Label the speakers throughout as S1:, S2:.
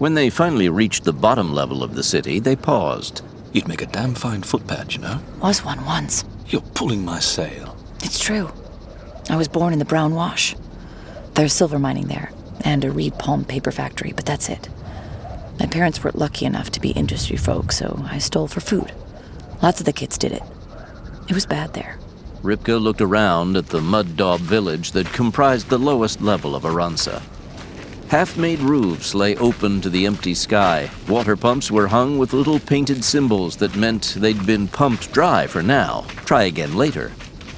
S1: When they finally reached the bottom level of the city, they paused.
S2: You'd make a damn fine footpad, you know?
S3: Was one once.
S2: You're pulling my sail.
S3: It's true. I was born in the Brown Wash. There's silver mining there, and a reed palm paper factory, but that's it. My parents weren't lucky enough to be industry folk, so I stole for food. Lots of the kids did it. It was bad there.
S1: Ripka looked around at the mud-daub village that comprised the lowest level of Arranza. Half-made roofs lay open to the empty sky. Water pumps were hung with little painted symbols that meant they'd been pumped dry for now. Try again later.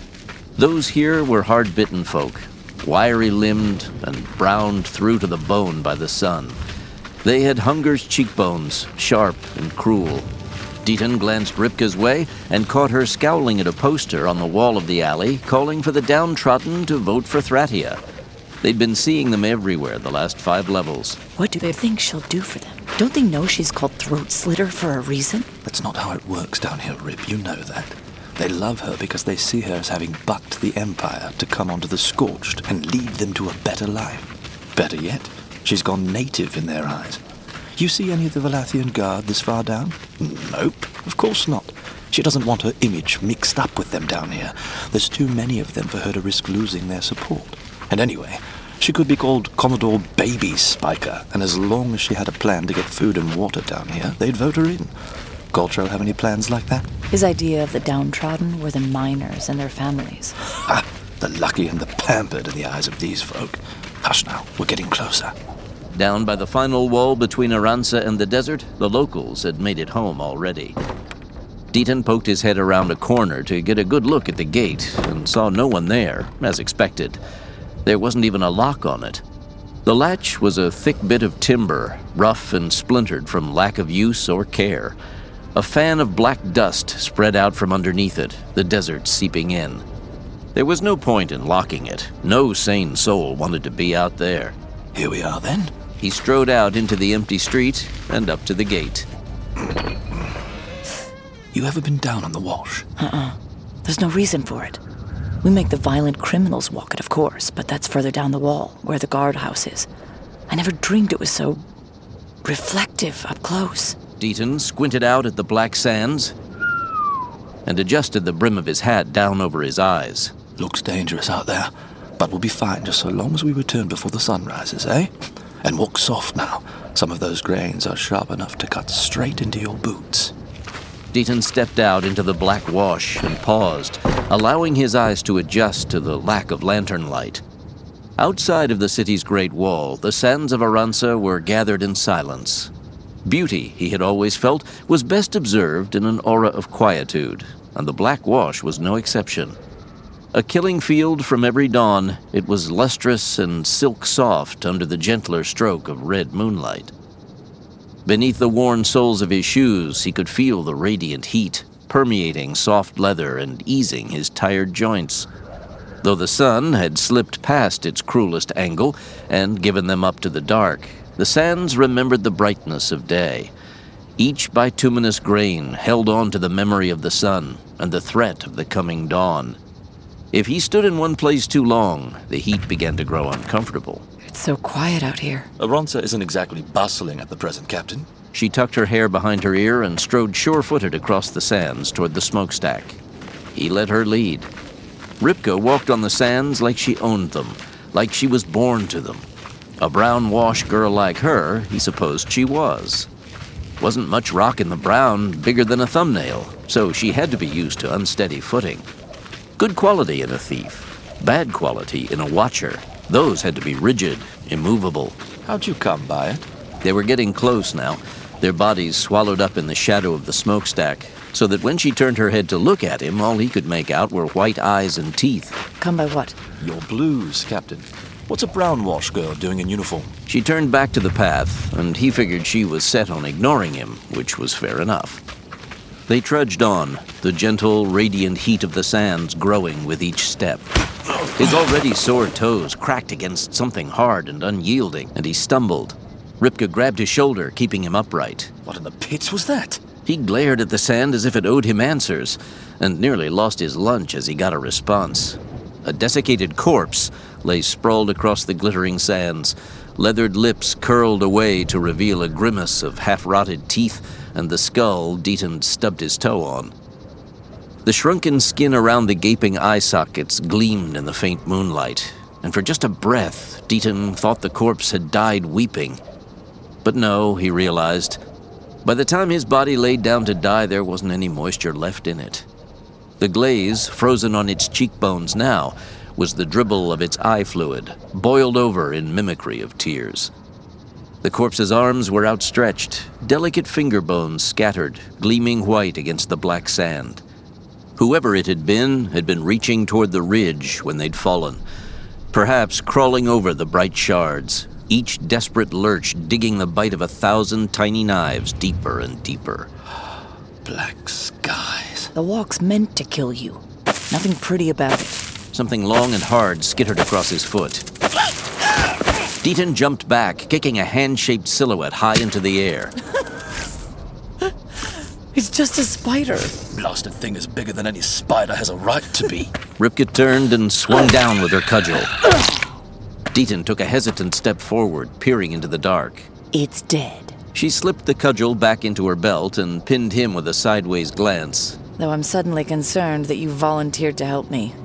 S1: Those here were hard-bitten folk, wiry-limbed and browned through to the bone by the sun. They had hunger's cheekbones, sharp and cruel. Deaton glanced Ripka's way and caught her scowling at a poster on the wall of the alley calling for the downtrodden to vote for Thratia. They'd been seeing them everywhere the last 5 levels.
S3: What do they think she'll do for them? Don't they know she's called Throat Slitter for a reason?
S2: That's not how it works down here, Rip. You know that. They love her because they see her as having bucked the Empire to come onto the Scorched and lead them to a better life. Better yet, she's gone native in their eyes. You see any of the Valathian Guard this far down? Nope, of course not. She doesn't want her image mixed up with them down here. There's too many of them for her to risk losing their support. And anyway, she could be called Commodore Baby Spiker, and as long as she had a plan to get food and water down here, they'd vote her in. Galtrell have any plans like that?
S3: His idea of the downtrodden were the miners and their families.
S2: Ha! The lucky and the pampered in the eyes of these folk. Hush now, we're getting closer.
S1: Down by the final wall between Arranza and the desert, the locals had made it home already. Deaton poked his head around a corner to get a good look at the gate and saw no one there, as expected. There wasn't even a lock on it. The latch was a thick bit of timber, rough and splintered from lack of use or care. A fan of black dust spread out from underneath it, the desert seeping in. There was no point in locking it. No sane soul wanted to be out there.
S2: Here we are, then.
S1: He strode out into the empty street and up to the gate.
S2: You ever been down on the Wash?
S3: There's no reason for it. We make the violent criminals walk it, of course, but that's further down the wall, where the guardhouse is. I never dreamed it was so reflective up close.
S1: Deaton squinted out at the black sands and adjusted the brim of his hat down over his eyes.
S2: Looks dangerous out there, but we'll be fine just so long as we return before the sun rises, eh? And walk soft now. Some of those grains are sharp enough to cut straight into your boots.
S1: Deaton stepped out into the black wash and paused, allowing his eyes to adjust to the lack of lantern light. Outside of the city's great wall, the sands of Arranza were gathered in silence. Beauty, he had always felt, was best observed in an aura of quietude, and the black wash was no exception. A killing field from every dawn, it was lustrous and silk-soft under the gentler stroke of red moonlight. Beneath the worn soles of his shoes, he could feel the radiant heat, permeating soft leather and easing his tired joints. Though the sun had slipped past its cruelest angle and given them up to the dark, the sands remembered the brightness of day. Each bituminous grain held on to the memory of the sun and the threat of the coming dawn. If he stood in one place too long, the heat began to grow uncomfortable.
S3: It's so quiet out here.
S2: Arranza isn't exactly bustling at the present, Captain.
S1: She tucked her hair behind her ear and strode sure-footed across the sands toward the smokestack. He let her lead. Ripka walked on the sands like she owned them, like she was born to them. A brown wash girl like her, he supposed she was. Wasn't much rock in the brown, bigger than a thumbnail, so she had to be used to unsteady footing. Good quality in a thief, bad quality in a watcher. Those had to be rigid, immovable.
S2: How'd you come by it?
S1: They were getting close now, their bodies swallowed up in the shadow of the smokestack, so that when she turned her head to look at him, all he could make out were white eyes and teeth.
S3: Come by what?
S2: Your blues, Captain. What's a brown wash girl doing in uniform?
S1: She turned back to the path, and he figured she was set on ignoring him, which was fair enough. They trudged on, the gentle, radiant heat of the sands growing with each step. His already sore toes cracked against something hard and unyielding, and he stumbled. Ripka grabbed his shoulder, keeping him upright.
S2: What in the pits was that?
S1: He glared at the sand as if it owed him answers, and nearly lost his lunch as he got a response. A desiccated corpse, lay sprawled across the glittering sands, leathered lips curled away to reveal a grimace of half-rotted teeth and the skull Deaton stubbed his toe on. The shrunken skin around the gaping eye sockets gleamed in the faint moonlight, and for just a breath, Deaton thought the corpse had died weeping. But no, he realized. By the time his body laid down to die, there wasn't any moisture left in it. The glaze, frozen on its cheekbones now, was the dribble of its eye fluid, boiled over in mimicry of tears. The corpse's arms were outstretched, delicate finger bones scattered, gleaming white against the black sand. Whoever it had been reaching toward the ridge when they'd fallen, perhaps crawling over the bright shards, each desperate lurch digging the bite of 1,000 tiny knives deeper and deeper.
S2: Black skies.
S3: The walk's meant to kill you. Nothing pretty about it.
S1: Something long and hard skittered across his foot. Deaton jumped back, kicking a hand-shaped silhouette high into the air.
S3: It's just a spider.
S2: Blasted thing is bigger than any spider has a right to be.
S1: Ripka turned and swung down with her cudgel. Deaton took a hesitant step forward, peering into the dark.
S3: It's dead.
S1: She slipped the cudgel back into her belt and pinned him with a sideways glance.
S3: Though I'm suddenly concerned that you volunteered to help me.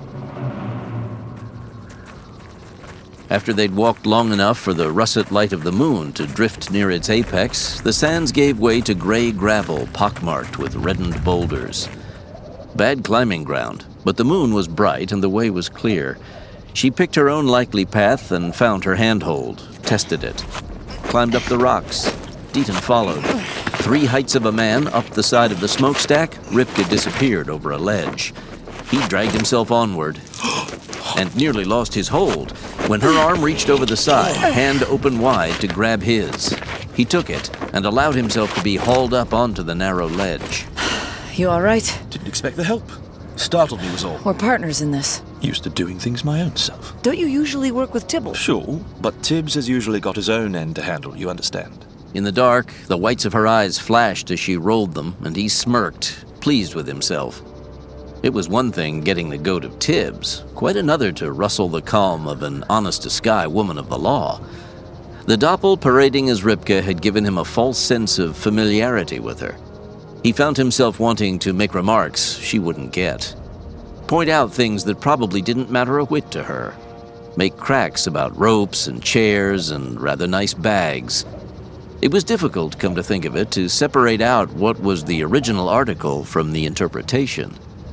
S1: After they'd walked long enough for the russet light of the moon to drift near its apex, the sands gave way to gray gravel pockmarked with reddened boulders. Bad climbing ground, but the moon was bright and the way was clear. She picked her own likely path and found her handhold, tested it. Climbed up the rocks. Deaton followed. 3 heights of a man up the side of the smokestack, Ripka disappeared over a ledge. He dragged himself onward and nearly lost his hold when her arm reached over the side, hand open wide to grab his. He took it and allowed himself to be hauled up onto the narrow ledge.
S3: You all right?
S2: Didn't expect the help. Startled me was all.
S3: We're partners in this.
S2: Used to doing things my own self.
S3: Don't you usually work with Tibble?
S2: Sure, but Tibbs has usually got his own end to handle, you understand.
S1: In the dark, the whites of her eyes flashed as she rolled them, and he smirked, pleased with himself. It was one thing getting the goat of Tibbs, quite another to rustle the calm of an honest-to-sky woman of the law. The doppel parading as Ripka had given him a false sense of familiarity with her. He found himself wanting to make remarks she wouldn't get. Point out things that probably didn't matter a whit to her. Make cracks about ropes and chairs and rather nice bags. It was difficult, come to think of it, to separate out what was the original article from the interpretation.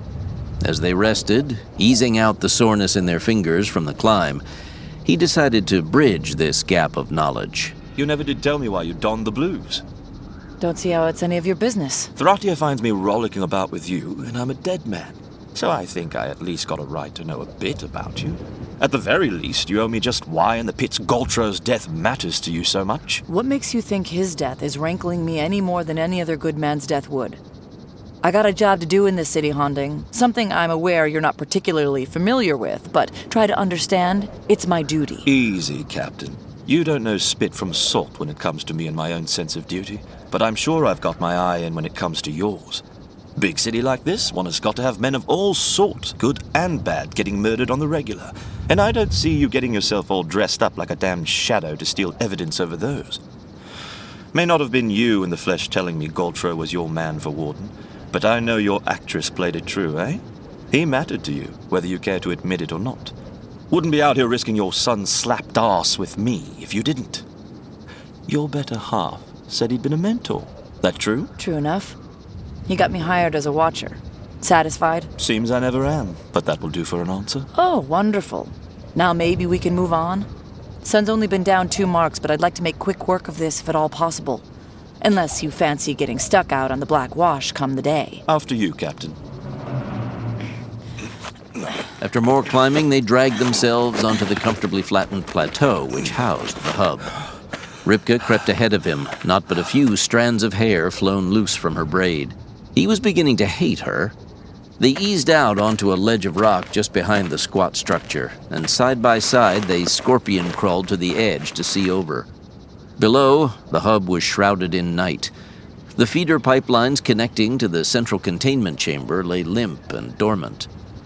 S1: As they rested, easing out the soreness in their fingers from the climb, he decided to bridge this gap of knowledge.
S2: You never did tell me why you donned the blues.
S3: Don't see how it's any of your business.
S2: Thratia finds me rollicking about with you, and I'm a dead man. So I think I at least got a right to know a bit about you. At the very least, you owe me just why in the pit's Goltro's death matters to you so much.
S3: What makes you think his death is rankling me any more than any other good man's death would? I got a job to do in this city, Honding. Something I'm aware you're not particularly familiar with, but try to understand, it's my duty.
S2: Easy, Captain. You don't know spit from salt when it comes to me and my own sense of duty, but I'm sure I've got my eye in when it comes to yours. Big city like this, one has got to have men of all sorts, good and bad, getting murdered on the regular. And I don't see you getting yourself all dressed up like a damned shadow to steal evidence over those. May not have been you in the flesh telling me Goltro was your man for Warden, but I know your actress played it true, eh? He mattered to you, whether you care to admit it or not. Wouldn't be out here risking your son's slapped ass with me if you didn't. Your better half said he'd been a mentor. That true?
S3: True enough. He got me hired as a watcher. Satisfied?
S2: Seems I never am, but that will do for an answer.
S3: Oh, wonderful. Now maybe we can move on? Sun's only been down 2 marks, but I'd like to make quick work of this if at all possible. Unless you fancy getting stuck out on the Black Wash come the day.
S2: After you, Captain.
S1: After more climbing, they dragged themselves onto the comfortably flattened plateau which housed the hub. Ripka crept ahead of him, not but a few strands of hair flown loose from her braid. He was beginning to hate her. They eased out onto a ledge of rock just behind the squat structure, and side by side they scorpion crawled to the edge to see over. Below, the hub was shrouded in night. The feeder pipelines connecting to the central containment chamber lay limp and dormant.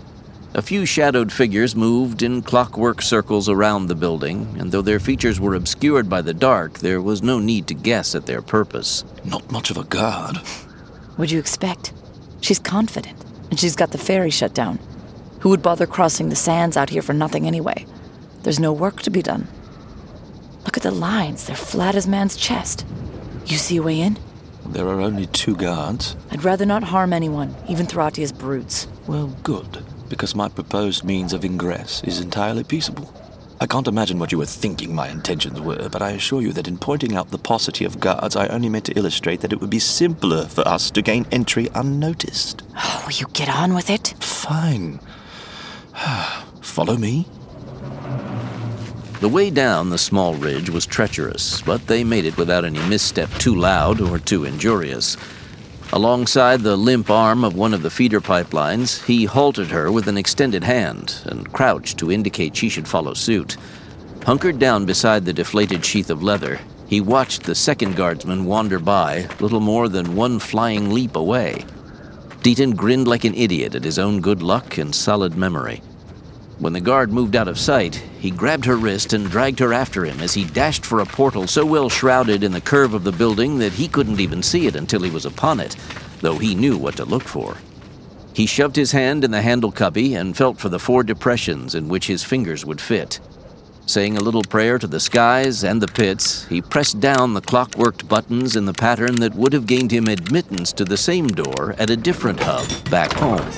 S1: A few shadowed figures moved in clockwork circles around the building, and though their features were obscured by the dark, there was no need to guess at their purpose.
S2: Not much of a guard.
S3: What'd you expect? She's confident, and she's got the ferry shut down. Who would bother crossing the sands out here for nothing anyway? There's no work to be done. Look at the lines, they're flat as man's chest. You see a way in?
S2: There are only 2 guards.
S3: I'd rather not harm anyone, even Thratia's brutes.
S2: Well, good, because my proposed means of ingress is entirely peaceable. I can't imagine what you were thinking my intentions were, but I assure you that in pointing out the paucity of guards, I only meant to illustrate that it would be simpler for us to gain entry unnoticed.
S3: Oh, will you get on with it?
S2: Fine. Follow me.
S1: The way down the small ridge was treacherous, but they made it without any misstep too loud or too injurious. Alongside the limp arm of one of the feeder pipelines, he halted her with an extended hand and crouched to indicate she should follow suit. Hunkered down beside the deflated sheath of leather, he watched the second guardsman wander by, little more than one flying leap away. Deaton grinned like an idiot at his own good luck and solid memory. When the guard moved out of sight, he grabbed her wrist and dragged her after him as he dashed for a portal so well shrouded in the curve of the building that he couldn't even see it until he was upon it, though he knew what to look for. He shoved his hand in the handle cubby and felt for the 4 depressions in which his fingers would fit. Saying a little prayer to the skies and the pits, he pressed down the clockworked buttons in the pattern that would have gained him admittance to the same door at a different hub back home.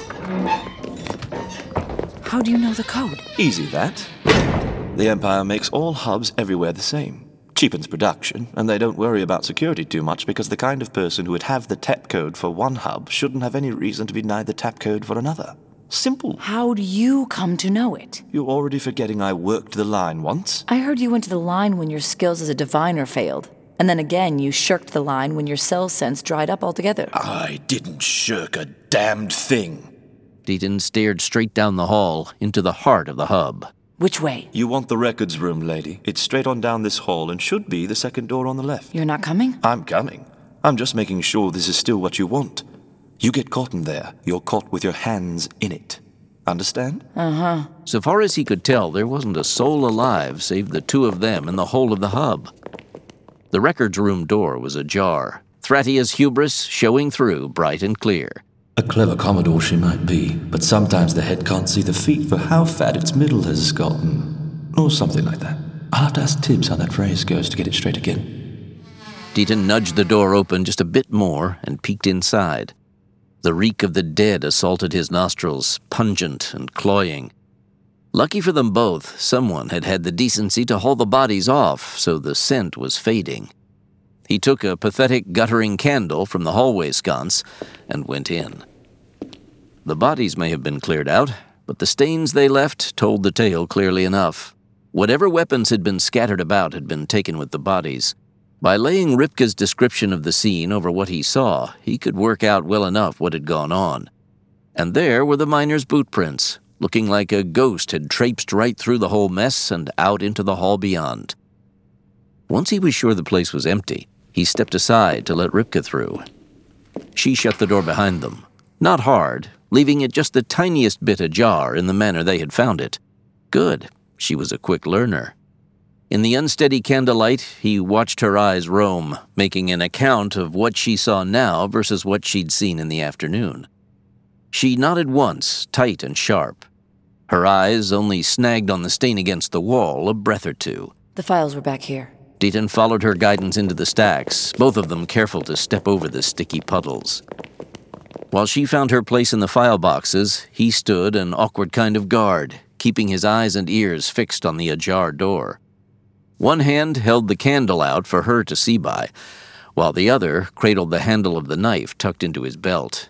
S3: How do you know the code?
S2: Easy, that. The Empire makes all hubs everywhere the same. Cheapens production, and they don't worry about security too much because the kind of person who would have the tap code for one hub shouldn't have any reason to be denied the tap code for another. Simple.
S3: How'd you come to know it?
S2: You're already forgetting I worked the line once?
S3: I heard you went to the line when your skills as a diviner failed. And then again, you shirked the line when your cell sense dried up altogether.
S2: I didn't shirk a damned thing.
S1: Deaton stared straight down the hall into the heart of the hub.
S3: Which way?
S2: You want the records room, lady. It's straight on down this hall and should be the second door on the left.
S3: You're not coming?
S2: I'm coming. I'm just making sure this is still what you want. You get caught in there, you're caught with your hands in it. Understand?
S3: Uh-huh.
S1: So far as he could tell, there wasn't a soul alive save the 2 of them in the whole of the hub. The records room door was ajar, Thratia's hubris showing through bright and clear.
S2: A clever Commodore she might be, but sometimes the head can't see the feet for how fat its middle has gotten. Or something like that. I'll have to ask Tibbs how that phrase goes to get it straight again.
S1: Deaton nudged the door open just a bit more and peeked inside. The reek of the dead assaulted his nostrils, pungent and cloying. Lucky for them both, someone had had the decency to haul the bodies off, so the scent was fading. He took a pathetic guttering candle from the hallway sconce and went in. The bodies may have been cleared out, but the stains they left told the tale clearly enough. Whatever weapons had been scattered about had been taken with the bodies. By laying Ripka's description of the scene over what he saw, he could work out well enough what had gone on. And there were the miner's boot prints, looking like a ghost had traipsed right through the whole mess and out into the hall beyond. Once he was sure the place was empty, he stepped aside to let Ripka through. She shut the door behind them, not hard, leaving it just the tiniest bit ajar in the manner they had found it. Good, she was a quick learner. In the unsteady candlelight, he watched her eyes roam, making an account of what she saw now versus what she'd seen in the afternoon. She nodded once, tight and sharp. Her eyes only snagged on the stain against the wall a breath or two.
S3: The files were back here.
S1: Deaton followed her guidance into the stacks, both of them careful to step over the sticky puddles. While she found her place in the file boxes, he stood an awkward kind of guard, keeping his eyes and ears fixed on the ajar door. One hand held the candle out for her to see by, while the other cradled the handle of the knife tucked into his belt.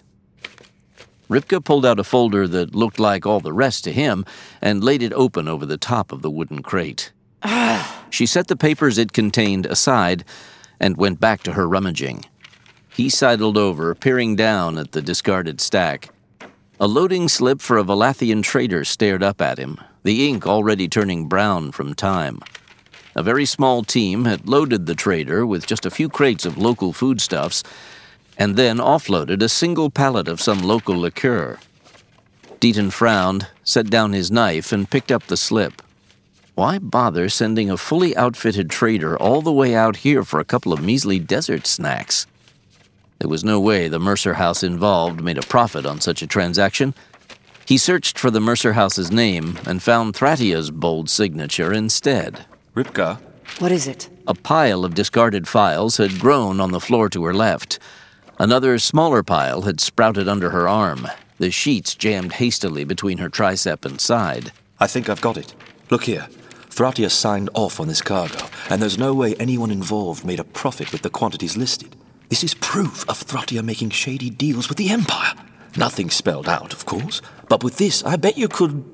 S1: Ripka pulled out a folder that looked like all the rest to him and laid it open over the top of the wooden crate. She set the papers it contained aside and went back to her rummaging. He sidled over, peering down at the discarded stack. A loading slip for a Valathian trader stared up at him, the ink already turning brown from time. A very small team had loaded the trader with just a few crates of local foodstuffs and then offloaded a single pallet of some local liqueur. Deaton frowned, set down his knife, and picked up the slip. Why bother sending a fully outfitted trader all the way out here for a couple of measly desert snacks? There was no way the Mercer House involved made a profit on such a transaction. He searched for the Mercer House's name and found Thratia's bold signature instead.
S2: Ripka?
S3: What is it?
S1: A pile of discarded files had grown on the floor to her left. Another smaller pile had sprouted under her arm, the sheets jammed hastily between her tricep and side.
S2: I think I've got it. Look here. Thratia signed off on this cargo, and there's no way anyone involved made a profit with the quantities listed. This is proof of Thratia making shady deals with the Empire. Nothing spelled out, of course, but with this, I bet you could...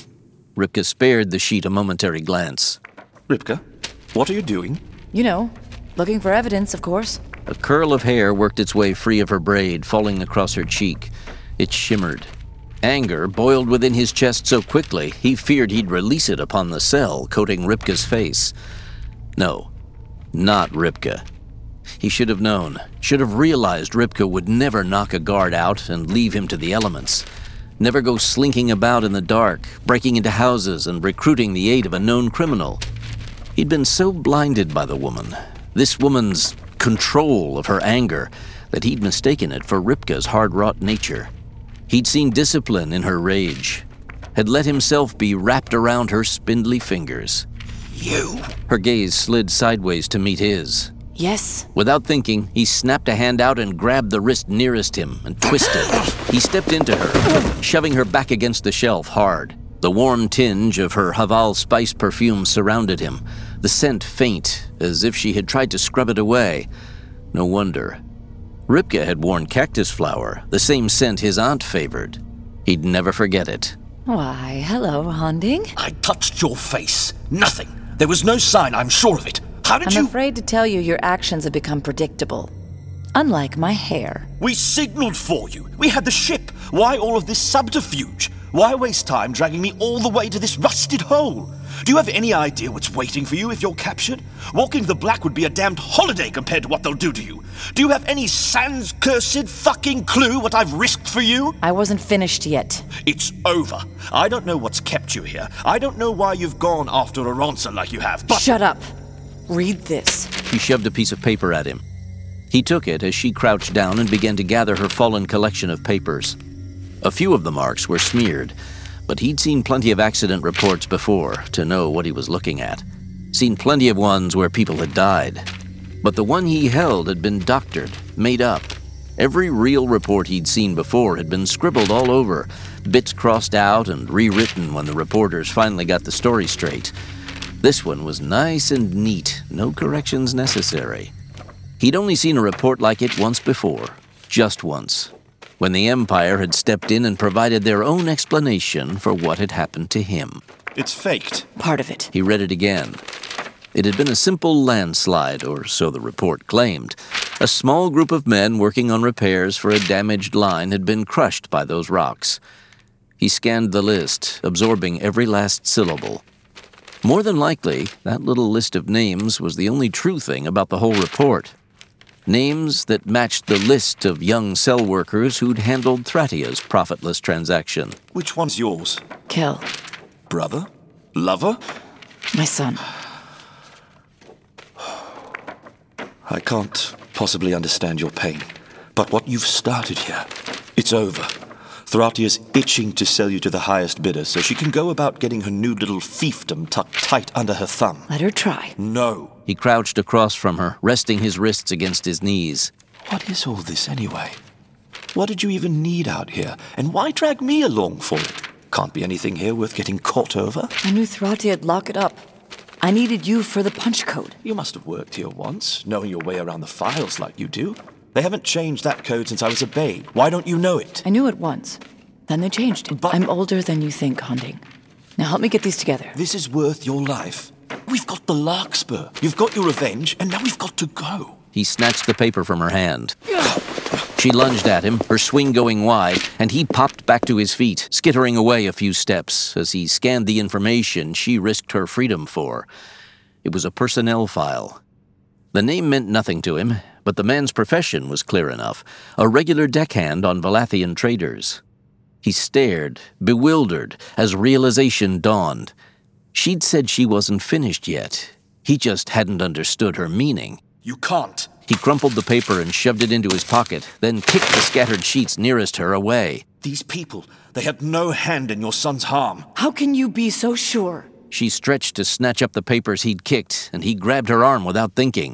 S1: Ripka spared the sheet a momentary glance.
S2: Ripka, what are you doing?
S3: You know, looking for evidence, of course.
S1: A curl of hair worked its way free of her braid, falling across her cheek. It shimmered. Anger boiled within his chest so quickly, he feared he'd release it upon the cell, coating Ripka's face. No, not Ripka. He should have known, should have realized Ripka would never knock a guard out and leave him to the elements. Never go slinking about in the dark, breaking into houses and recruiting the aid of a known criminal. He'd been so blinded by the woman, this woman's control of her anger, that he'd mistaken it for Ripka's hard-wrought nature. He'd seen discipline in her rage, had let himself be wrapped around her spindly fingers.
S2: You!
S1: Her gaze slid sideways to meet his.
S3: Yes?
S1: Without thinking, he snapped a hand out and grabbed the wrist nearest him and twisted. He stepped into her, shoving her back against the shelf hard. The warm tinge of her Haval spice perfume surrounded him, the scent faint, as if she had tried to scrub it away. No wonder. Ripka had worn cactus flower, the same scent his aunt favored. He'd never forget it.
S3: Why, hello, Hunding.
S2: I touched your face. Nothing. There was no sign, I'm sure of it. How did
S3: I'm afraid to tell you your actions have become predictable. Unlike my hair.
S2: We signaled for you. We had the ship. Why all of this subterfuge? Why waste time dragging me all the way to this rusted hole? Do you have any idea what's waiting for you if you're captured? Walking the Black would be a damned holiday compared to what they'll do to you. Do you have any sans cursed fucking clue what I've risked for you?
S3: I wasn't finished yet.
S2: It's over. I don't know what's kept you here. I don't know why you've gone after Aranza like you have, but...
S3: Shut up. Read this.
S1: He shoved a piece of paper at him. He took it as she crouched down and began to gather her fallen collection of papers. A few of the marks were smeared, but he'd seen plenty of accident reports before to know what he was looking at. Seen plenty of ones where people had died. But the one he held had been doctored, made up. Every real report he'd seen before had been scribbled all over, bits crossed out and rewritten when the reporters finally got the story straight. This one was nice and neat, no corrections necessary. He'd only seen a report like it once before, just once, when the Empire had stepped in and provided their own explanation for what had happened to him.
S2: It's faked.
S3: Part of it.
S1: He read it again. It had been a simple landslide, or so the report claimed. A small group of men working on repairs for a damaged line had been crushed by those rocks. He scanned the list, absorbing every last syllable. More than likely, that little list of names was the only true thing about the whole report. Names that matched the list of young cell workers who'd handled Thratia's profitless transaction.
S2: Which one's yours?
S3: Kill.
S2: Brother? Lover?
S3: My son.
S2: I can't possibly understand your pain, but what you've started here, it's over. Thratia's itching to sell you to the highest bidder so she can go about getting her new little fiefdom tucked tight under her thumb.
S3: Let her try.
S2: No.
S1: He crouched across from her, resting his wrists against his knees.
S2: What is all this anyway? What did you even need out here, and why drag me along for it? Can't be anything here worth getting caught over.
S3: I knew Thratia'd lock it up. I needed you for the punch code.
S2: You must have worked here once, knowing your way around the files like you do. They haven't changed that code since I was a babe. Why don't you know it?
S3: I knew it once. Then they changed it.
S2: But
S3: I'm older than you think, Hunding. Now help me get these together.
S2: This is worth your life. We've got the Larkspur. You've got your revenge, and now we've got to go.
S1: He snatched the paper from her hand. She lunged at him, her swing going wide, and he popped back to his feet, skittering away a few steps as he scanned the information she risked her freedom for. It was a personnel file. The name meant nothing to him, but the man's profession was clear enough, a regular deckhand on Valathian traders. He stared, bewildered, as realization dawned. She'd said she wasn't finished yet. He just hadn't understood her meaning.
S2: You can't.
S1: He crumpled the paper and shoved it into his pocket, then kicked the scattered sheets nearest her away.
S2: These people, they had no hand in your son's harm.
S3: How can you be so sure?
S1: She stretched to snatch up the papers he'd kicked, and he grabbed her arm without thinking.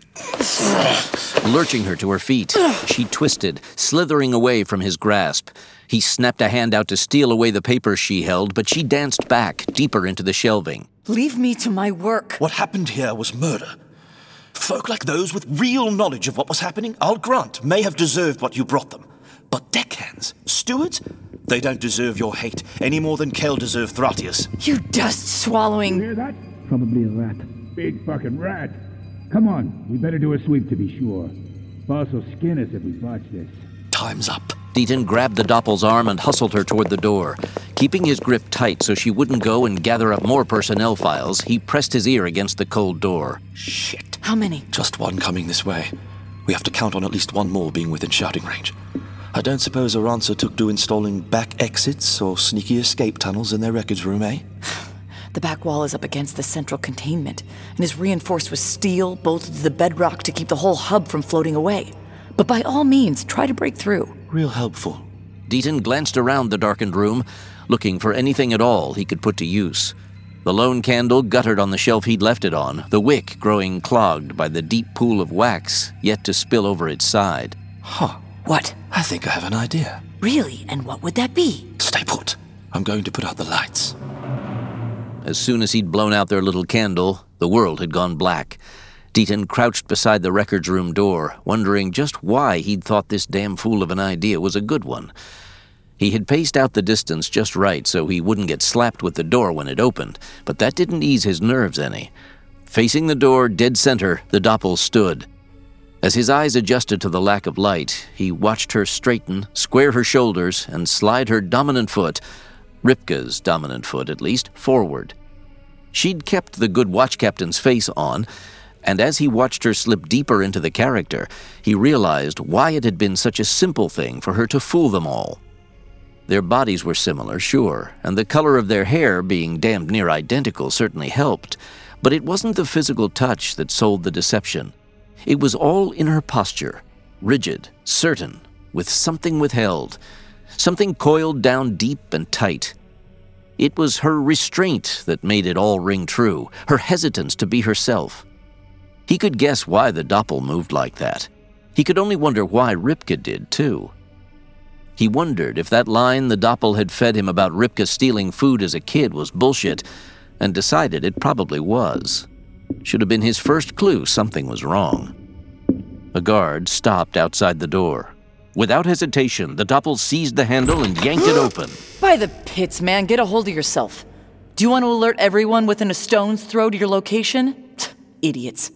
S1: Lurching her to her feet, she twisted, slithering away from his grasp. He snapped a hand out to steal away the papers she held, but she danced back, deeper into the shelving.
S3: Leave me to my work.
S2: What happened here was murder. Folk like those with real knowledge of what was happening, I'll grant, may have deserved what you brought them. But deckhands, stewards, they don't deserve your hate any more than Kel deserved Thratius.
S3: You dust-swallowing...
S4: You hear that? Probably a rat. Big fucking rat. Come on, we better do a sweep to be sure. Boss will skin us if we botch this.
S2: Time's up.
S1: Deaton grabbed the Doppel's arm and hustled her toward the door. Keeping his grip tight so she wouldn't go and gather up more personnel files, he pressed his ear against the cold door.
S2: Shit.
S3: How many?
S2: Just one coming this way. We have to count on at least one more being within shouting range. I don't suppose Aranza took to installing back exits or sneaky escape tunnels in their records room, eh?
S3: The back wall is up against the central containment and is reinforced with steel bolted to the bedrock to keep the whole hub from floating away. But by all means, try to break through.
S2: Real helpful.
S1: Deaton glanced around the darkened room, looking for anything at all he could put to use. The lone candle guttered on the shelf he'd left it on, the wick growing clogged by the deep pool of wax yet to spill over its side.
S2: Huh.
S3: What?
S2: I think I have an idea.
S3: Really? And what would that be?
S2: Stay put. I'm going to put out the lights.
S1: As soon as he'd blown out their little candle, the world had gone black. Deaton crouched beside the records room door, wondering just why he'd thought this damn fool of an idea was a good one. He had paced out the distance just right so he wouldn't get slapped with the door when it opened, but that didn't ease his nerves any. Facing the door, dead center, the Doppel stood. As his eyes adjusted to the lack of light, he watched her straighten, square her shoulders, and slide her dominant foot, Ripka's dominant foot at least, forward. She'd kept the good watch captain's face on, and as he watched her slip deeper into the character, he realized why it had been such a simple thing for her to fool them all. Their bodies were similar, sure, and the color of their hair being damned near identical certainly helped, but it wasn't the physical touch that sold the deception. It was all in her posture, rigid, certain, with something withheld, something coiled down deep and tight. It was her restraint that made it all ring true, her hesitance to be herself. He could guess why the Doppel moved like that. He could only wonder why Ripka did, too. He wondered if that line the Doppel had fed him about Ripka stealing food as a kid was bullshit, and decided it probably was. Should have been his first clue something was wrong. A guard stopped outside the door. Without hesitation, the Doppel seized the handle and yanked it open.
S3: By the pits, man, get a hold of yourself. Do you want to alert everyone within a stone's throw to your location? Idiots.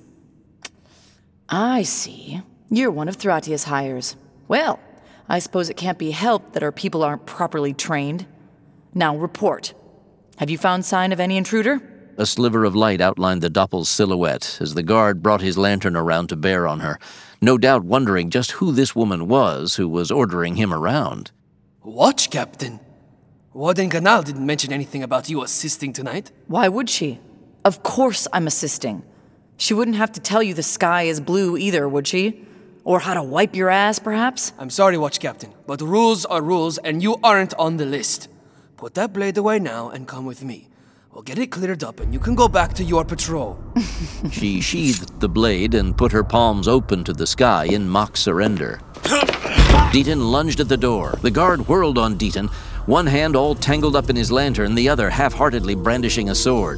S3: I see. You're one of Thratius' hires. Well, I suppose it can't be helped that our people aren't properly trained. Now, report. Have you found sign of any intruder?
S1: A sliver of light outlined the Doppel's silhouette as the guard brought his lantern around to bear on her, no doubt wondering just who this woman was who was ordering him around.
S5: Watch, Captain. Warden Ganal didn't mention anything about you assisting tonight.
S3: Why would she? Of course I'm assisting. She wouldn't have to tell you the sky is blue either, would she? Or how to wipe your ass, perhaps?
S5: I'm sorry, Watch Captain, but rules are rules and you aren't on the list. Put that blade away now and come with me. We'll get it cleared up and you can go back to your patrol.
S1: She sheathed the blade and put her palms open to the sky in mock surrender. Deaton lunged at the door. The guard whirled on Deaton, one hand all tangled up in his lantern, the other half-heartedly brandishing a sword.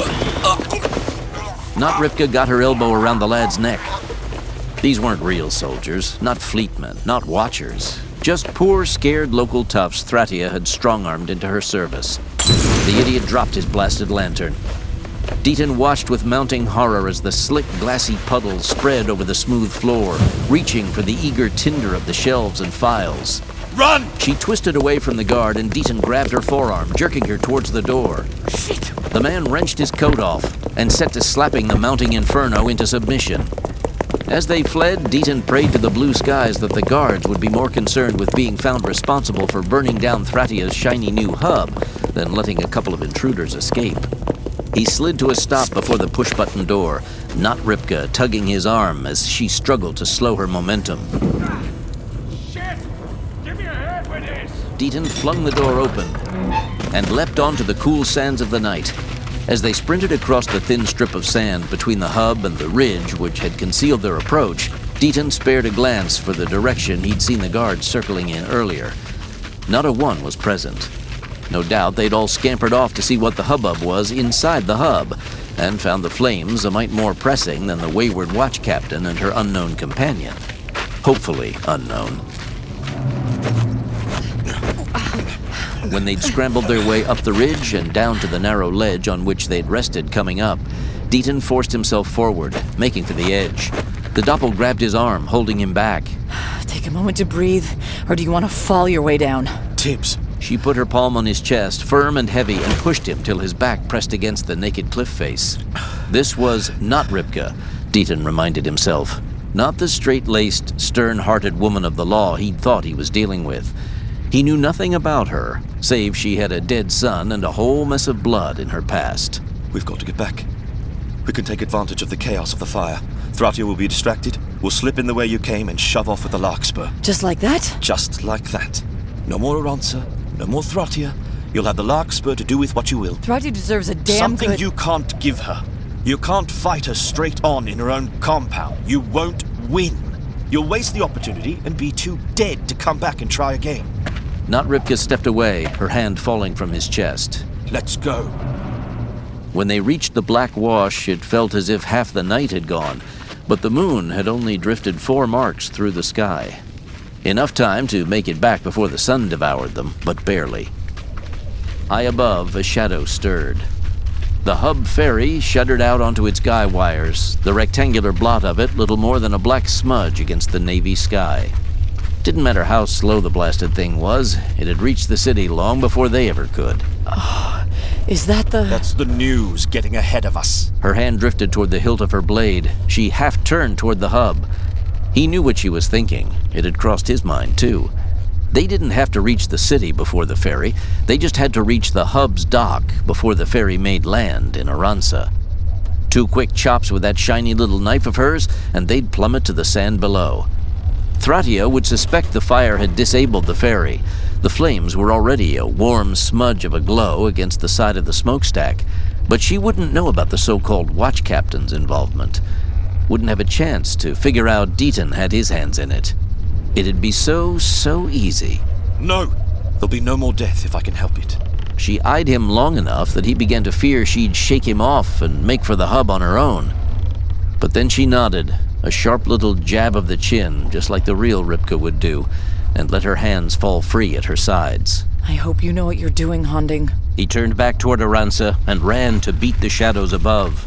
S1: Not Ripka got her elbow around the lad's neck. These weren't real soldiers, not fleetmen, not watchers. Just poor, scared local toughs Thratia had strong-armed into her service. The idiot dropped his blasted lantern. Deaton watched with mounting horror as the slick, glassy puddle spread over the smooth floor, reaching for the eager tinder of the shelves and files.
S2: Run!
S1: She twisted away from the guard and Deaton grabbed her forearm, jerking her towards the door.
S2: Shit!
S1: The man wrenched his coat off and set to slapping the mounting inferno into submission. As they fled, Deaton prayed to the blue skies that the guards would be more concerned with being found responsible for burning down Thratia's shiny new hub than letting a couple of intruders escape. He slid to a stop before the push-button door, not Ripka tugging his arm as she struggled to slow her momentum.
S4: Shit! Give me a hand with this!
S1: Deaton flung the door open and leapt onto the cool sands of the night. As they sprinted across the thin strip of sand between the hub and the ridge which had concealed their approach, Deaton spared a glance for the direction he'd seen the guards circling in earlier. Not a one was present. No doubt they'd all scampered off to see what the hubbub was inside the hub, and found the flames a mite more pressing than the wayward watch captain and her unknown companion. Hopefully unknown. When they'd scrambled their way up the ridge and down to the narrow ledge on which they'd rested coming up, Deaton forced himself forward, making for the edge. The doppel grabbed his arm, holding him back.
S3: Take a moment to breathe, or do you want to fall your way down?
S2: Tibbs.
S1: She put her palm on his chest, firm and heavy, and pushed him till his back pressed against the naked cliff face. This was not Ripka, Deaton reminded himself. Not the straight-laced, stern-hearted woman of the law he'd thought he was dealing with. He knew nothing about her, save she had a dead son and a whole mess of blood in her past.
S2: We've got to get back. We can take advantage of the chaos of the fire. Thratia will be distracted. We'll slip in the way you came and shove off with the Larkspur.
S3: Just like that?
S2: Just like that. No more Aranza, no more Thratia. You'll have the Larkspur to do with what you will.
S3: Thratia deserves a damn
S6: Something
S3: good...
S6: you can't give her. You can't fight her straight on in her own compound. You won't win. You'll waste the opportunity and be too dead to come back and try again.
S1: Not Ripka stepped away, her hand falling from his chest.
S6: Let's go.
S1: When they reached the Black Wash, it felt as if half the night had gone, but the moon had only drifted 4 marks through the sky. Enough time to make it back before the sun devoured them, but barely. High above, a shadow stirred. The hub ferry shuddered out onto its guy wires, the rectangular blot of it little more than a black smudge against the navy sky. Didn't matter how slow the blasted thing was, it had reached the city long before they ever could.
S3: Is that the...
S6: That's the news getting ahead of us.
S1: Her hand drifted toward the hilt of her blade. She half-turned toward the hub. He knew what she was thinking. It had crossed his mind, too. They didn't have to reach the city before the ferry. They just had to reach the hub's dock before the ferry made land in Aranza. 2 quick chops with that shiny little knife of hers, and they'd plummet to the sand below. Thratia would suspect the fire had disabled the ferry. The flames were already a warm smudge of a glow against the side of the smokestack, but she wouldn't know about the so-called watch captain's involvement. Wouldn't have a chance to figure out Deaton had his hands in it. It'd be so easy.
S2: No! There'll be no more death if I can help it.
S1: She eyed him long enough that he began to fear she'd shake him off and make for the hub on her own. But then she nodded, a sharp little jab of the chin, just like the real Ripka would do, and let her hands fall free at her sides.
S3: I hope you know what you're doing, Honding.
S1: He turned back toward Aranza and ran to beat the shadows above.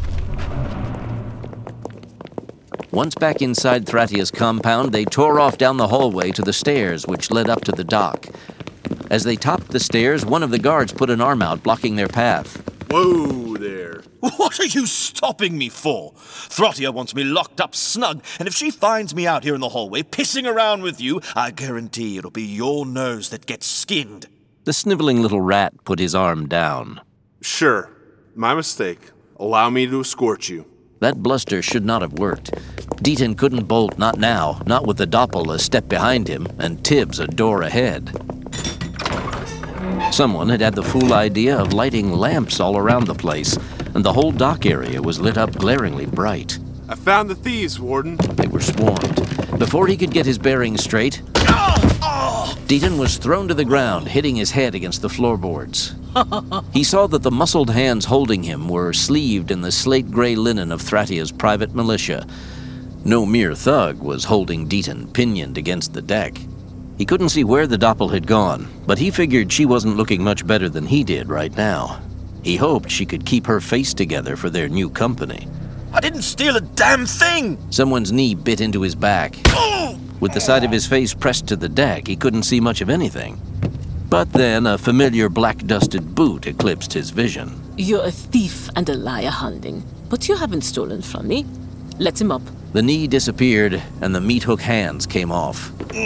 S1: Once back inside Thratia's compound, they tore off down the hallway to the stairs which led up to the dock. As they topped the stairs, one of the guards put an arm out, blocking their path.
S6: Whoa there.
S2: What are you stopping me for? Thratia wants me locked up snug, and if she finds me out here in the hallway pissing around with you, I guarantee it'll be your nose that gets skinned.
S1: The sniveling little rat put his arm down.
S7: Sure. My mistake. Allow me to escort you.
S1: That bluster should not have worked. Deaton couldn't bolt, not now, not with the doppel a step behind him, and Tibbs a door ahead. Someone had had the fool idea of lighting lamps all around the place, and the whole dock area was lit up glaringly bright.
S7: I found the thieves, Warden.
S1: They were swarmed. Before he could get his bearings straight, Deaton was thrown to the ground, hitting his head against the floorboards. He saw that the muscled hands holding him were sleeved in the slate-gray linen of Thratia's private militia. No mere thug was holding Deaton pinioned against the deck. He couldn't see where the doppel had gone, but he figured she wasn't looking much better than he did right now. He hoped she could keep her face together for their new company.
S2: I didn't steal a damn thing!
S1: Someone's knee bit into his back. With the side of his face pressed to the deck, he couldn't see much of anything. But then a familiar black-dusted boot eclipsed his vision.
S8: You're a thief and a liar, Honding, but you haven't stolen from me. Let him up.
S1: The knee disappeared, and the meat-hook hands came off.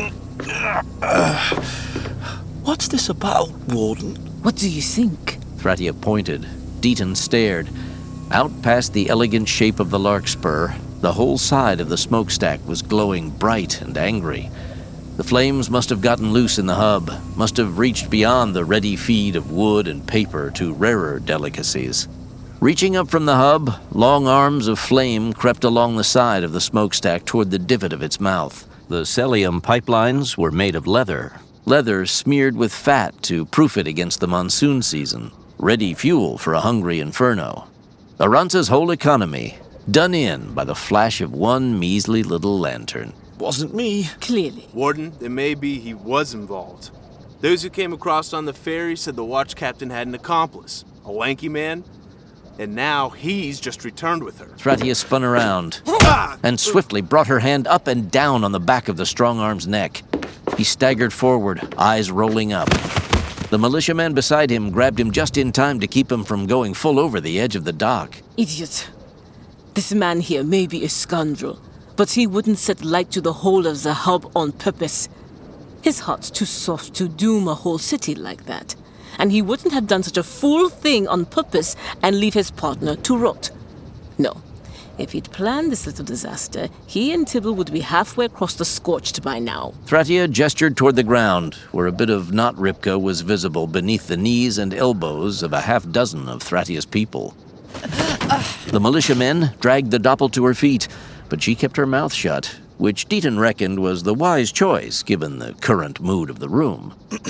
S2: What's this about, Warden?
S8: What do you think?
S1: Thratia pointed. Deaton stared. Out past the elegant shape of the larkspur, the whole side of the smokestack was glowing bright and angry. The flames must have gotten loose in the hub, must have reached beyond the ready feed of wood and paper to rarer delicacies. Reaching up from the hub, long arms of flame crept along the side of the smokestack toward the divot of its mouth. The Celium pipelines were made of leather smeared with fat to proof it against the monsoon season, ready fuel for a hungry inferno. Aranza's whole economy, done in by the flash of one measly little lantern.
S6: Wasn't me.
S8: Clearly.
S7: Warden, it may be he was involved. Those who came across on the ferry said the watch captain had an accomplice, a lanky man, and now he's just returned with her.
S1: Thratia spun around and swiftly brought her hand up and down on the back of the strong arm's neck. He staggered forward, eyes rolling up. The militiaman beside him grabbed him just in time to keep him from going full over the edge of the dock.
S8: Idiot. This man here may be a scoundrel, but he wouldn't set light to the whole of the hub on purpose. His heart's too soft to doom a whole city like that. And he wouldn't have done such a fool thing on purpose and leave his partner to rot. No. If he'd planned this little disaster, he and Tibble would be halfway across the Scorched by now.
S1: Thratia gestured toward the ground, where a bit of knot ripka was visible beneath the knees and elbows of a half dozen of Thratia's people. The militiamen dragged the doppel to her feet, but she kept her mouth shut, which Deaton reckoned was the wise choice given the current mood of the room.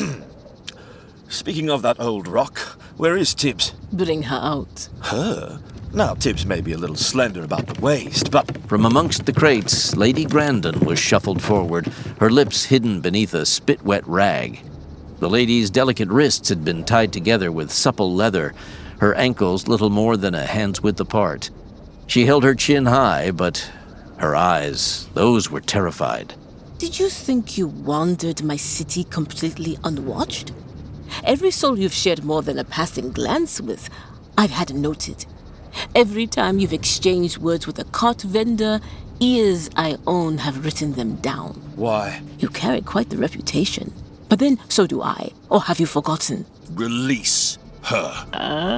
S6: Speaking of that old rock, where is Tibbs?
S8: Bring her out.
S6: Her? Now, Tibbs may be a little slender about the waist, but...
S1: From amongst the crates, Lady Grandin was shuffled forward, her lips hidden beneath a spit-wet rag. The lady's delicate wrists had been tied together with supple leather, her ankles little more than a hand's width apart. She held her chin high, but her eyes, those were terrified.
S8: Did you think you wandered my city completely unwatched? Every soul you've shared more than a passing glance with, I've had noted. Every time you've exchanged words with a cart vendor, ears I own have written them down.
S6: Why?
S8: You carry quite the reputation. But then, so do I. Or have you forgotten?
S6: Release her.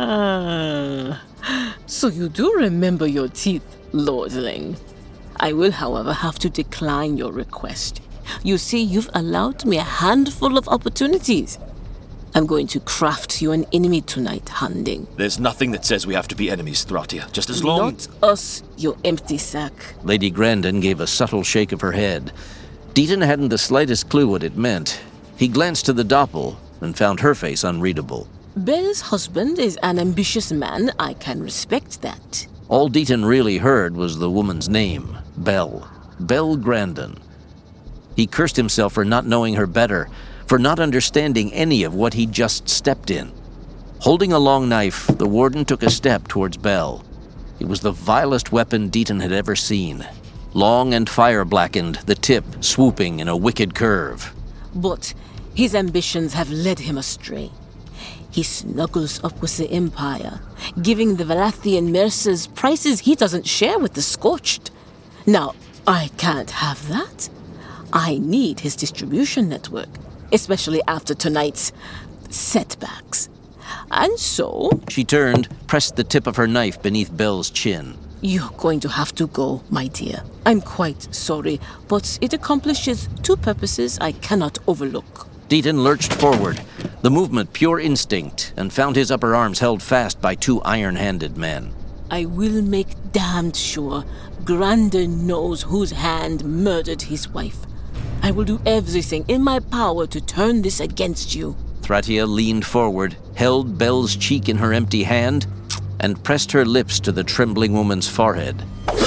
S8: Ah. So you do remember your teeth, lordling. I will, however, have to decline your request. You see, you've allowed me a handful of opportunities. I'm going to craft you an enemy tonight, Hunding.
S6: There's nothing that says we have to be enemies, Thratia. Just as long...
S8: Not us, you empty sack.
S1: Lady Grandin gave a subtle shake of her head. Deaton hadn't the slightest clue what it meant. He glanced to the doppel and found her face unreadable.
S8: Belle's husband is an ambitious man. I can respect that.
S1: All Deaton really heard was the woman's name, Belle. Belle Grandin. He cursed himself for not knowing her better, for not understanding any of what he'd just stepped in. Holding a long knife, the warden took a step towards Belle. It was the vilest weapon Deaton had ever seen. Long and fire-blackened, the tip swooping in a wicked curve.
S8: But his ambitions have led him astray. He snuggles up with the Empire, giving the Valathian mercers prices he doesn't share with the Scorched. Now, I can't have that. I need his distribution network, especially after tonight's setbacks. And so...
S1: She turned, pressed the tip of her knife beneath Belle's chin.
S8: You're going to have to go, my dear. I'm quite sorry, but it accomplishes two purposes I cannot overlook.
S1: Deaton lurched forward, the movement pure instinct, and found his upper arms held fast by two iron-handed men.
S8: I will make damned sure Grandin knows whose hand murdered his wife. I will do everything in my power to turn this against you.
S1: Thratia leaned forward, held Belle's cheek in her empty hand, and pressed her lips to the trembling woman's forehead.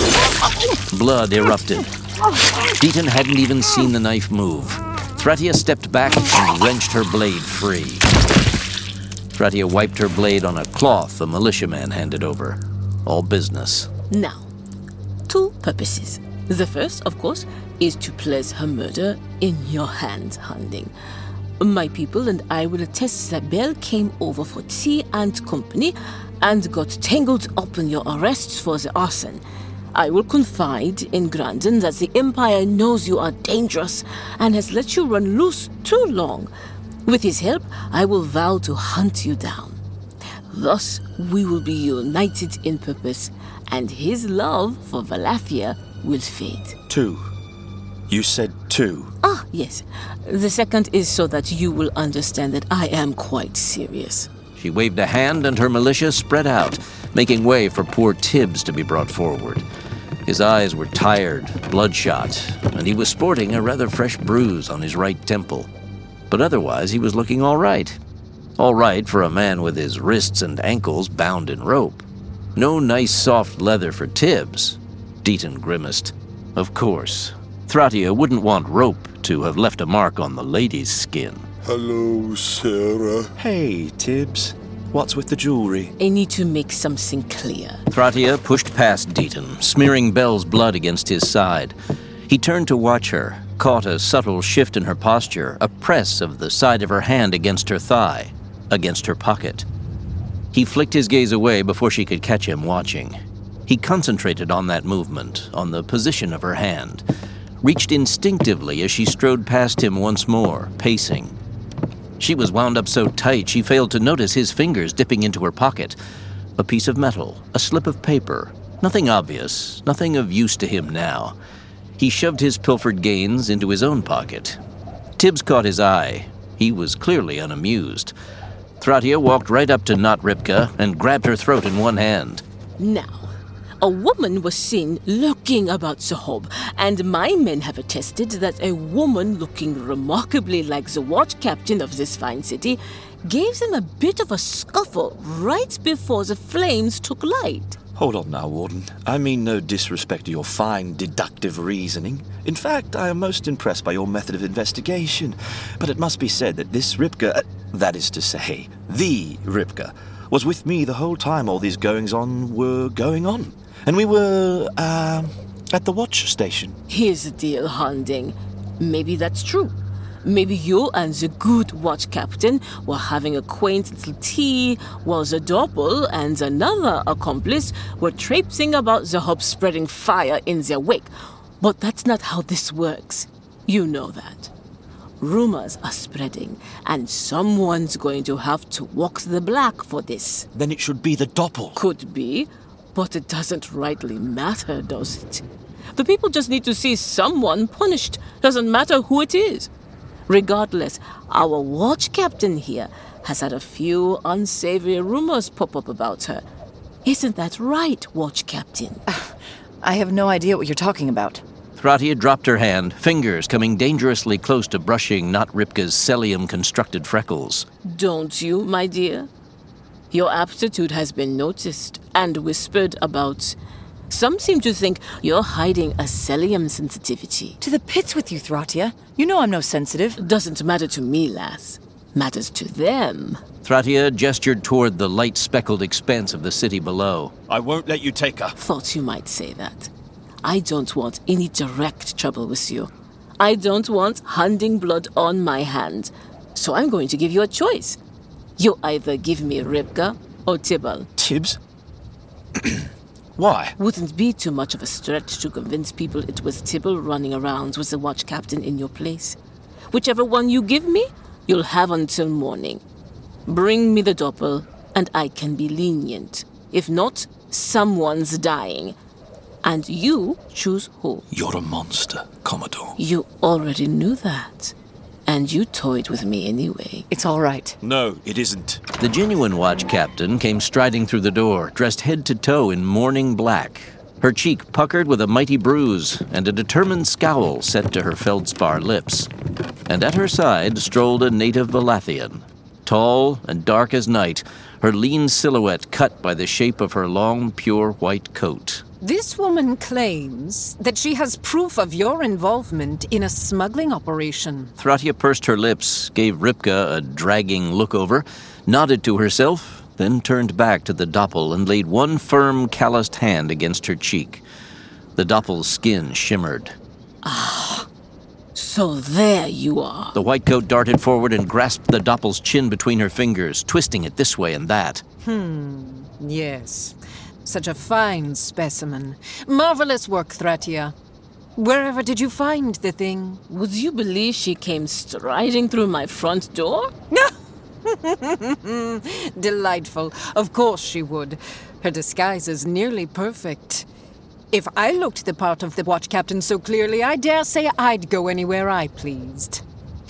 S1: Blood erupted. Deaton hadn't even seen the knife move. Thratia stepped back and wrenched her blade free. Thratia wiped her blade on a cloth the militiaman handed over. All business.
S8: Now, two purposes. The first, of course, is to place her murder in your hands, Hunding. My people and I will attest that Belle came over for tea and company and got tangled up in your arrests for the arson. I will confide in Grandin that the Empire knows you are dangerous and has let you run loose too long. With his help, I will vow to hunt you down. Thus, we will be united in purpose, and his love for Valathia will fade.
S6: 2. You said 2.
S8: Ah, yes. The second is so that you will understand that I am quite serious.
S1: She waved a hand and her militia spread out, making way for poor Tibbs to be brought forward. His eyes were tired, bloodshot, and he was sporting a rather fresh bruise on his right temple. But otherwise he was looking all right. All right for a man with his wrists and ankles bound in rope. No nice soft leather for Tibbs. Deaton grimaced. Of course. Thratia wouldn't want rope to have left a mark on the lady's skin.
S9: Hello, Sarah.
S6: Hey, Tibbs. What's with the jewelry?
S8: I need to make something clear.
S1: Thratia pushed past Deaton, smearing Bell's blood against his side. He turned to watch her, caught a subtle shift in her posture, a press of the side of her hand against her thigh, against her pocket. He flicked his gaze away before she could catch him watching. He concentrated on that movement, on the position of her hand, reached instinctively as she strode past him once more, pacing. She was wound up so tight she failed to notice his fingers dipping into her pocket. A piece of metal, a slip of paper, nothing obvious, nothing of use to him now. He shoved his pilfered gains into his own pocket. Tibbs caught his eye. He was clearly unamused. Thratia walked right up to Not Ripka and grabbed her throat in one hand.
S8: Now, a woman was seen lurking about Zahob, and my men have attested that a woman looking remarkably like the watch captain of this fine city gave them a bit of a scuffle right before the flames took light.
S6: Hold on now, Warden. I mean no disrespect to your fine deductive reasoning. In fact, I am most impressed by your method of investigation. But it must be said that this Ripka, that is to say, the Ripka, was with me the whole time all these goings-on were going on. And we were, at the watch station.
S8: Here's the deal, Hunding. Maybe that's true. Maybe you and the good watch captain were having a quaint little tea, while the Doppel and another accomplice were traipsing about the hub spreading fire in their wake. But that's not how this works. You know that. Rumors are spreading, and someone's going to have to walk the black for this.
S6: Then it should be the Doppel.
S8: Could be, but it doesn't rightly matter, does it? The people just need to see someone punished. Doesn't matter who it is. Regardless, our watch captain here has had a few unsavory rumors pop up about her. Isn't that right, watch captain?
S3: I have no idea what you're talking about.
S1: Thratia dropped her hand, fingers coming dangerously close to brushing Not Ripka's Celium-constructed freckles.
S8: Don't you, my dear? Your aptitude has been noticed and whispered about. Some seem to think you're hiding a Celium sensitivity.
S3: To the pits with you, Thratia. You know I'm no sensitive.
S8: Doesn't matter to me, lass. Matters to them.
S1: Thratia gestured toward the light-speckled expanse of the city below.
S6: I won't let you take her.
S8: Thought you might say that. I don't want any direct trouble with you. I don't want Hunding blood on my hand. So I'm going to give you a choice. You either give me Ripka or Tibble.
S6: Tibbs? Why?
S8: Wouldn't be too much of a stretch to convince people it was Tibble running around with the watch captain in your place. Whichever one you give me, you'll have until morning. Bring me the Doppel, and I can be lenient. If not, someone's dying. And you choose who.
S2: You're a monster, Commodore.
S8: You already knew that. And you toyed with me anyway.
S3: It's all right.
S6: No, it isn't.
S1: The genuine watch captain came striding through the door, dressed head to toe in mourning black, her cheek puckered with a mighty bruise and a determined scowl set to her feldspar lips. And at her side strolled a native Valathian, tall and dark as night, her lean silhouette cut by the shape of her long, pure white coat.
S10: This woman claims that she has proof of your involvement in a smuggling operation.
S1: Thratia pursed her lips, gave Ripka a dragging look over, nodded to herself, then turned back to the Doppel and laid one firm, calloused hand against her cheek. The Doppel's skin shimmered.
S8: Ah, so there you are.
S1: The white coat darted forward and grasped the Doppel's chin between her fingers, twisting it this way and that.
S10: Yes. Such a fine specimen. Marvelous work, Thratia. Wherever did you find the thing?
S8: Would you believe she came striding through my front door?
S10: Delightful. Of course she would. Her disguise is nearly perfect. If I looked the part of the watch captain so clearly, I dare say I'd go anywhere I pleased.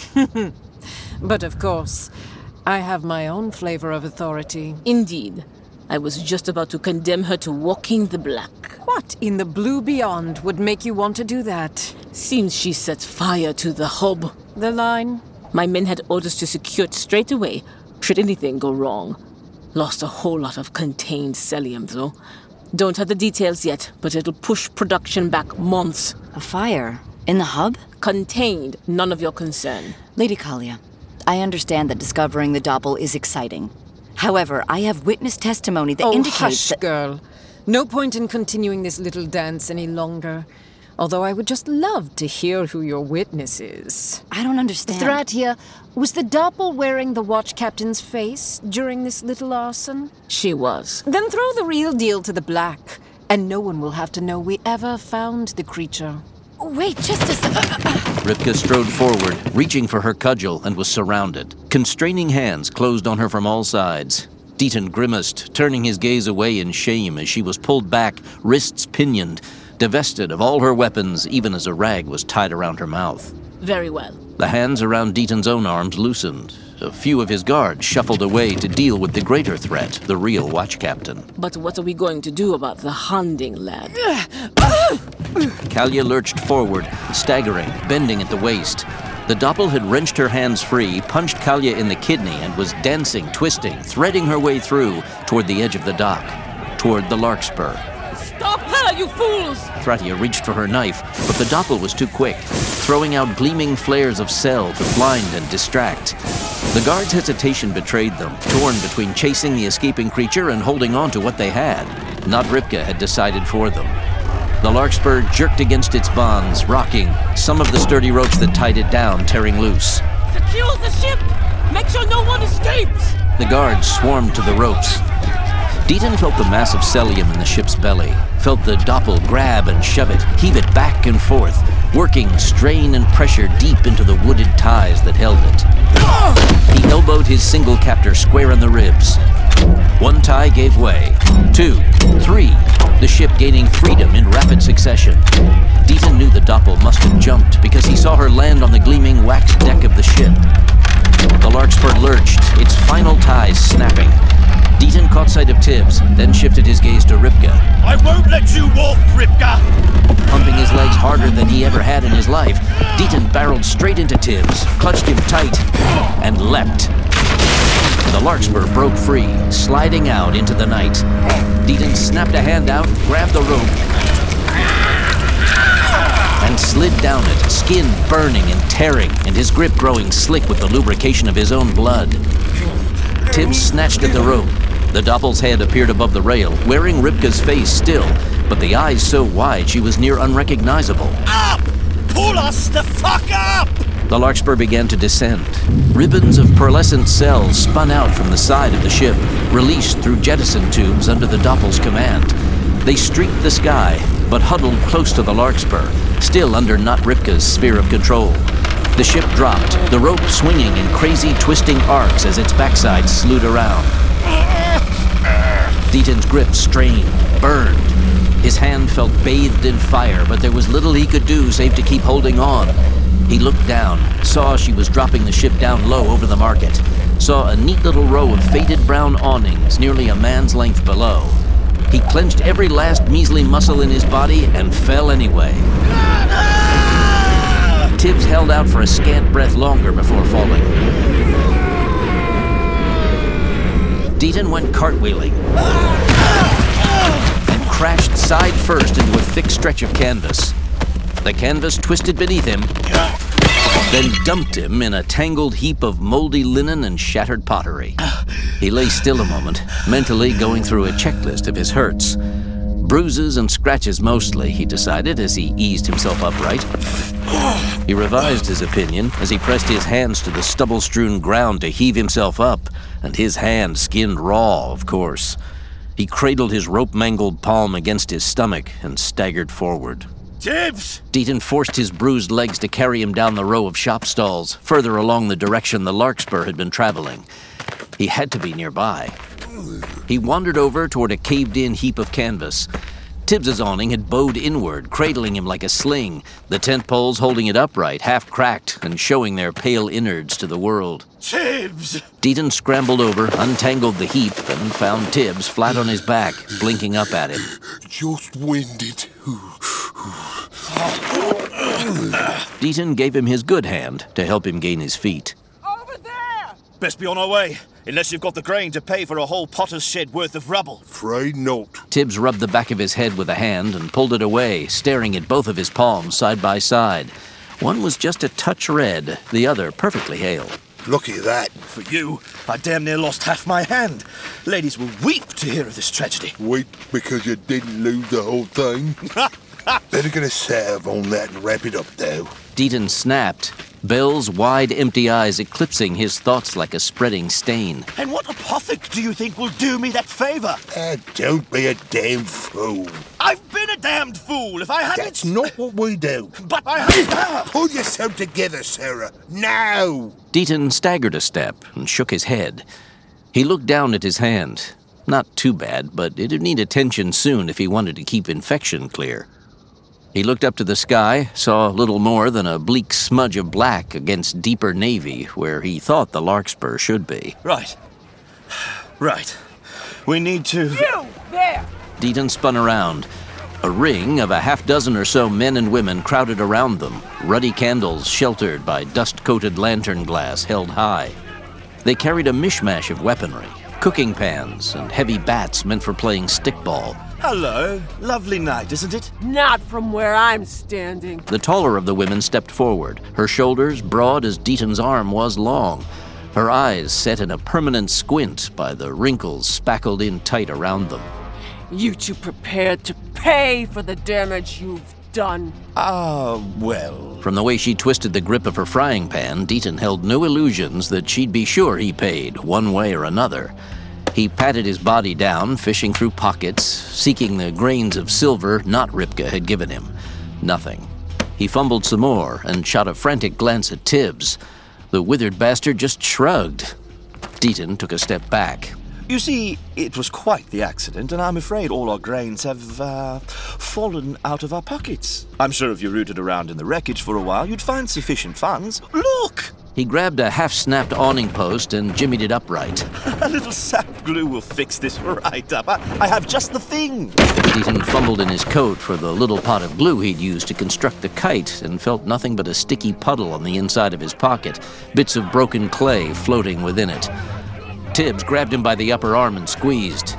S10: But of course, I have my own flavor of authority.
S8: Indeed. I was just about to condemn her to walking the black.
S10: What in the blue beyond would make you want to do that?
S8: Seems she set fire to the hub.
S10: The line?
S8: My men had orders to secure it straight away, should anything go wrong. Lost a whole lot of contained cellium, though. Don't have the details yet, but it'll push production back months.
S3: A fire? In the hub?
S8: Contained. None of your concern.
S3: Lady Kalia, I understand that discovering the Doppel is exciting. However, I have witness testimony that indicates
S10: hush,
S3: that...
S10: girl. No point in continuing this little dance any longer. Although I would just love to hear who your witness is.
S3: I don't understand.
S10: Thratia, was the Doppel wearing the watch captain's face during this little arson?
S8: She was.
S10: Then throw the real deal to the black, and no one will have to know we ever found the creature.
S3: Wait, just a
S1: Ripka strode forward, reaching for her cudgel, and was surrounded. Constraining hands closed on her from all sides. Deaton grimaced, turning his gaze away in shame as she was pulled back, wrists pinioned, divested of all her weapons, even as a rag was tied around her mouth.
S8: Very well.
S1: The hands around Deaton's own arms loosened. A few of his guards shuffled away to deal with the greater threat, the real watch captain.
S8: But what are we going to do about the Handing lad?
S1: Kalia lurched forward, staggering, bending at the waist. The Doppel had wrenched her hands free, punched Kalia in the kidney, and was dancing, twisting, threading her way through toward the edge of the dock, toward the Larkspur.
S8: Stop her, you fools!
S1: Thratia reached for her knife, but the Doppel was too quick, throwing out gleaming flares of cell to blind and distract. The guards' hesitation betrayed them, torn between chasing the escaping creature and holding on to what they had. Not Ripka had decided for them. The Larkspur jerked against its bonds, rocking, some of the sturdy ropes that tied it down tearing loose.
S8: Secure the ship! Make sure no one escapes!
S1: The guards swarmed to the ropes. Deaton felt the mass of cellium in the ship's belly, felt the Doppel grab and shove it, heave it back and forth, working strain and pressure deep into the wooded ties that held it. He elbowed his single captor square in the ribs. One tie gave way. 2, 3, the ship gaining freedom in rapid succession. Deaton knew the Doppel must have jumped because he saw her land on the gleaming waxed deck of the ship. The Larkspur lurched, its final ties snapping. Deaton caught sight of Tibbs, then shifted his gaze to Ripka.
S6: I won't let you walk, Ripka!
S1: Pumping his legs harder than he ever had in his life, Deaton barreled straight into Tibbs, clutched him tight, and leapt. The Larkspur broke free, sliding out into the night. Deaton snapped a hand out, grabbed the rope, and slid down it, skin burning and tearing, and his grip growing slick with the lubrication of his own blood. Tibbs snatched at the rope. The Doppel's head appeared above the rail, wearing Ripka's face still, but the eyes so wide she was near unrecognizable.
S6: Up! Pull us the fuck up!
S1: The Larkspur began to descend. Ribbons of pearlescent cells spun out from the side of the ship, released through jettison tubes under the Doppel's command. They streaked the sky, but huddled close to the Larkspur, still under not Ripka's sphere of control. The ship dropped, the rope swinging in crazy twisting arcs as its backside slewed around. Deaton's grip strained, burned. His hand felt bathed in fire, but there was little he could do save to keep holding on. He looked down, saw she was dropping the ship down low over the market, saw a neat little row of faded brown awnings nearly a man's length below. He clenched every last measly muscle in his body and fell anyway. Tibbs held out for a scant breath longer before falling. Deaton went cartwheeling and crashed side first into a thick stretch of canvas. The canvas twisted beneath him, then dumped him in a tangled heap of moldy linen and shattered pottery. He lay still a moment, mentally going through a checklist of his hurts. Bruises and scratches mostly, he decided as he eased himself upright. He revised his opinion as he pressed his hands to the stubble-strewn ground to heave himself up, and his hand skinned raw, of course. He cradled his rope-mangled palm against his stomach and staggered forward.
S6: Tibbs!
S1: Deaton forced his bruised legs to carry him down the row of shop stalls, further along the direction the Larkspur had been traveling. He had to be nearby. He wandered over toward a caved-in heap of canvas. Tibbs's awning had bowed inward, cradling him like a sling, the tent poles holding it upright, half-cracked, and showing their pale innards to the world.
S6: Tibbs!
S1: Deaton scrambled over, untangled the heap, and found Tibbs flat on his back, blinking up at him.
S9: Just winded.
S1: Deaton gave him his good hand to help him gain his feet.
S10: Over there!
S6: Best be on our way, unless you've got the grain to pay for a whole potter's shed worth of rubble.
S9: Afraid not.
S1: Tibbs rubbed the back of his head with a hand and pulled it away, staring at both of his palms side by side. One was just a touch red, the other perfectly hale.
S9: Lucky that.
S6: For you, I damn near lost half my hand. Ladies will weep to hear of this tragedy.
S9: Wait, because you didn't lose the whole thing? Better get a salve on that and wrap it up, though.
S1: Deaton snapped, Bell's wide, empty eyes eclipsing his thoughts like a spreading stain.
S6: And what apothec do you think will do me that favor?
S9: Don't be a damn fool.
S6: I've been a damned fool if I hadn't...
S9: That's not what we do.
S6: But I hadn't...
S9: Pull yourself together, Sarah. Now!
S1: Deaton staggered a step and shook his head. He looked down at his hand. Not too bad, but it'd need attention soon if he wanted to keep infection clear. He looked up to the sky, saw little more than a bleak smudge of black against deeper navy where he thought the Larkspur should be.
S6: Right. We need to...
S10: You! There!
S1: Deaton spun around. A ring of a half-dozen or so men and women crowded around them, ruddy candles sheltered by dust-coated lantern glass held high. They carried a mishmash of weaponry, cooking pans and heavy bats meant for playing stickball.
S6: Hello. Lovely night, isn't it?
S10: Not from where I'm standing.
S1: The taller of the women stepped forward, her shoulders broad as Deaton's arm was long, her eyes set in a permanent squint by the wrinkles spackled in tight around them.
S10: You two prepared to pay for the damage you've done.
S6: Well...
S1: From the way she twisted the grip of her frying pan, Deaton held no illusions that she'd be sure he paid, one way or another. He patted his body down, fishing through pockets, seeking the grains of silver not Ripka had given him. Nothing. He fumbled some more and shot a frantic glance at Tibbs. The withered bastard just shrugged. Deaton took a step back.
S6: You see, it was quite the accident, and I'm afraid all our grains have, fallen out of our pockets. I'm sure if you rooted around in the wreckage for a while, you'd find sufficient funds. Look!
S1: He grabbed a half-snapped awning post and jimmied it upright.
S6: A little sap glue will fix this right up. I have just the thing.
S1: Deaton fumbled in his coat for the little pot of glue he'd used to construct the kite and felt nothing but a sticky puddle on the inside of his pocket, bits of broken clay floating within it. Tibbs grabbed him by the upper arm and squeezed.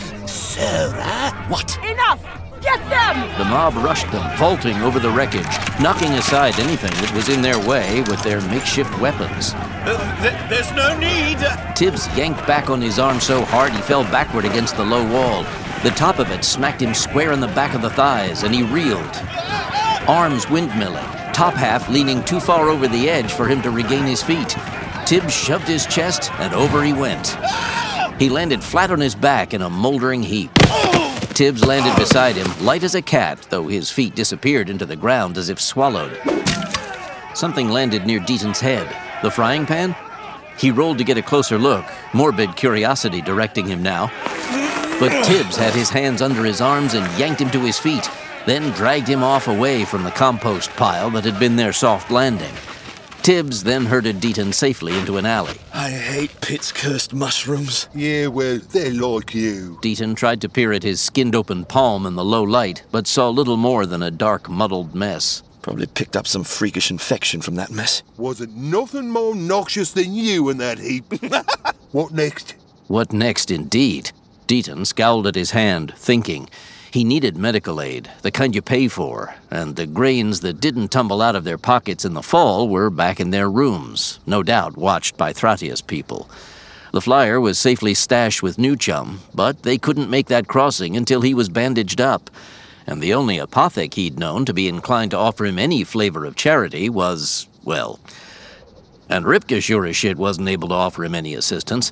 S9: Sarah?
S6: What?
S10: Enough! Get them!
S1: The mob rushed them, vaulting over the wreckage, knocking aside anything that was in their way with their makeshift weapons.
S6: There's no need!
S1: Tibbs yanked back on his arm so hard he fell backward against the low wall. The top of it smacked him square in the back of the thighs, and he reeled. Arms windmilling, top half leaning too far over the edge for him to regain his feet. Tibbs shoved his chest, and over he went. He landed flat on his back in a moldering heap. Tibbs landed beside him, light as a cat, though his feet disappeared into the ground as if swallowed. Something landed near Deaton's head. The frying pan? He rolled to get a closer look, morbid curiosity directing him now. But Tibbs had his hands under his arms and yanked him to his feet, then dragged him off away from the compost pile that had been their soft landing. Tibbs then herded Deaton safely into an alley.
S6: I hate Pitt's cursed mushrooms.
S9: Yeah, well, they're like you.
S1: Deaton tried to peer at his skinned-open palm in the low light, but saw little more than a dark, muddled mess.
S6: Probably picked up some freakish infection from that mess.
S9: Wasn't nothing more noxious than you in that heap. What next?
S1: What next, indeed? Deaton scowled at his hand, thinking. He needed medical aid, the kind you pay for, and the grains that didn't tumble out of their pockets in the fall were back in their rooms, no doubt watched by Thratia's people. The flyer was safely stashed with New Chum, but they couldn't make that crossing until he was bandaged up, and the only apothec he'd known to be inclined to offer him any flavor of charity was, well... And Ripka sure as shit wasn't able to offer him any assistance.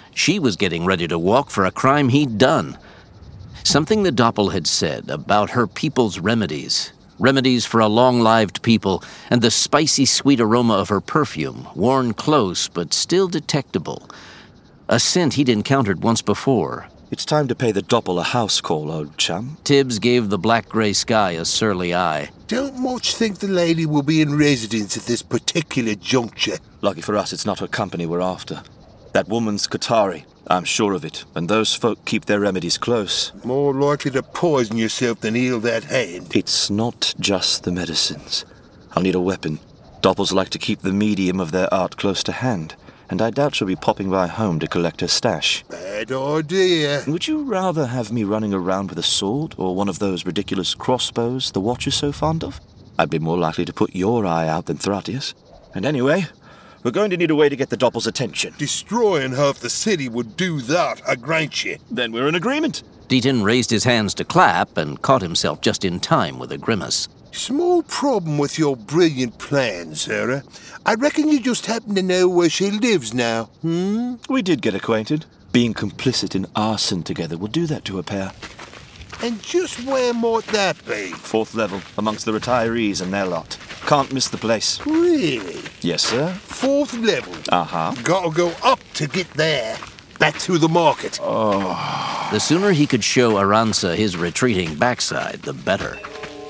S1: She was getting ready to walk for a crime he'd done. Something the Doppel had said about her people's remedies. Remedies for a long-lived people, and the spicy sweet aroma of her perfume, worn close but still detectable. A scent he'd encountered once before.
S6: It's time to pay the Doppel a house call, old chum.
S1: Tibbs gave the black-gray sky a surly eye.
S9: Don't much think the lady will be in residence at this particular juncture.
S6: Lucky for us, it's not her company we're after. That woman's Qatari, I'm sure of it, and those folk keep their remedies close.
S9: More likely to poison yourself than heal that hand.
S6: It's not just the medicines. I'll need a weapon. Doppels like to keep the medium of their art close to hand, and I doubt she'll be popping by home to collect her stash.
S9: Bad idea.
S6: Would you rather have me running around with a sword, or one of those ridiculous crossbows the Watch is so fond of? I'd be more likely to put your eye out than Thratius. And anyway, we're going to need a way to get the Doppel's attention.
S9: Destroying half the city would do that, I grant you.
S6: Then we're in agreement.
S1: Deaton raised his hands to clap and caught himself just in time with a grimace.
S9: Small problem with your brilliant plan, Sarah. I reckon you just happen to know where she lives now,
S6: We did get acquainted. Being complicit in arson together will do that to a pair.
S9: And just where might that be?
S6: 4th level, amongst the retirees and their lot. Can't miss the place.
S9: Really?
S6: Yes, sir.
S9: 4th level?
S6: Uh-huh.
S9: Gotta go up to get there. Back through the market.
S1: The sooner he could show Arantxa his retreating backside, the better.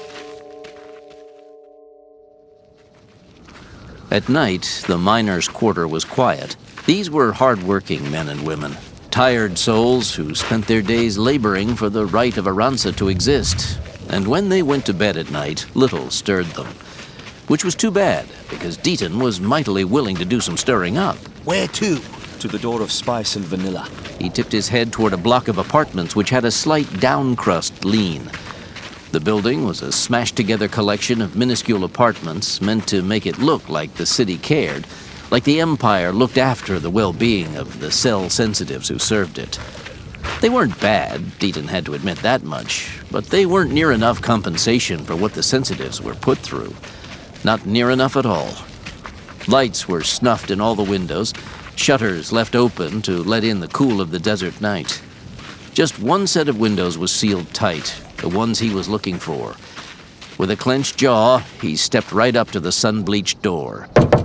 S1: At night, the miners' quarter was quiet. These were hard-working men and women, tired souls who spent their days laboring for the right of Arantxa to exist. And when they went to bed at night, little stirred them. Which was too bad, because Deaton was mightily willing to do some stirring up.
S9: Where to?
S6: To the door of Spice and Vanilla.
S1: He tipped his head toward a block of apartments which had a slight downcrust lean. The building was a smashed-together collection of minuscule apartments meant to make it look like the city cared, like the Empire looked after the well-being of the cell-sensitives who served it. They weren't bad, Deaton had to admit that much, but they weren't near enough compensation for what the sensitives were put through. Not near enough at all. Lights were snuffed in all the windows, shutters left open to let in the cool of the desert night. Just one set of windows was sealed tight, the ones he was looking for. With a clenched jaw, he stepped right up to the sun-bleached door.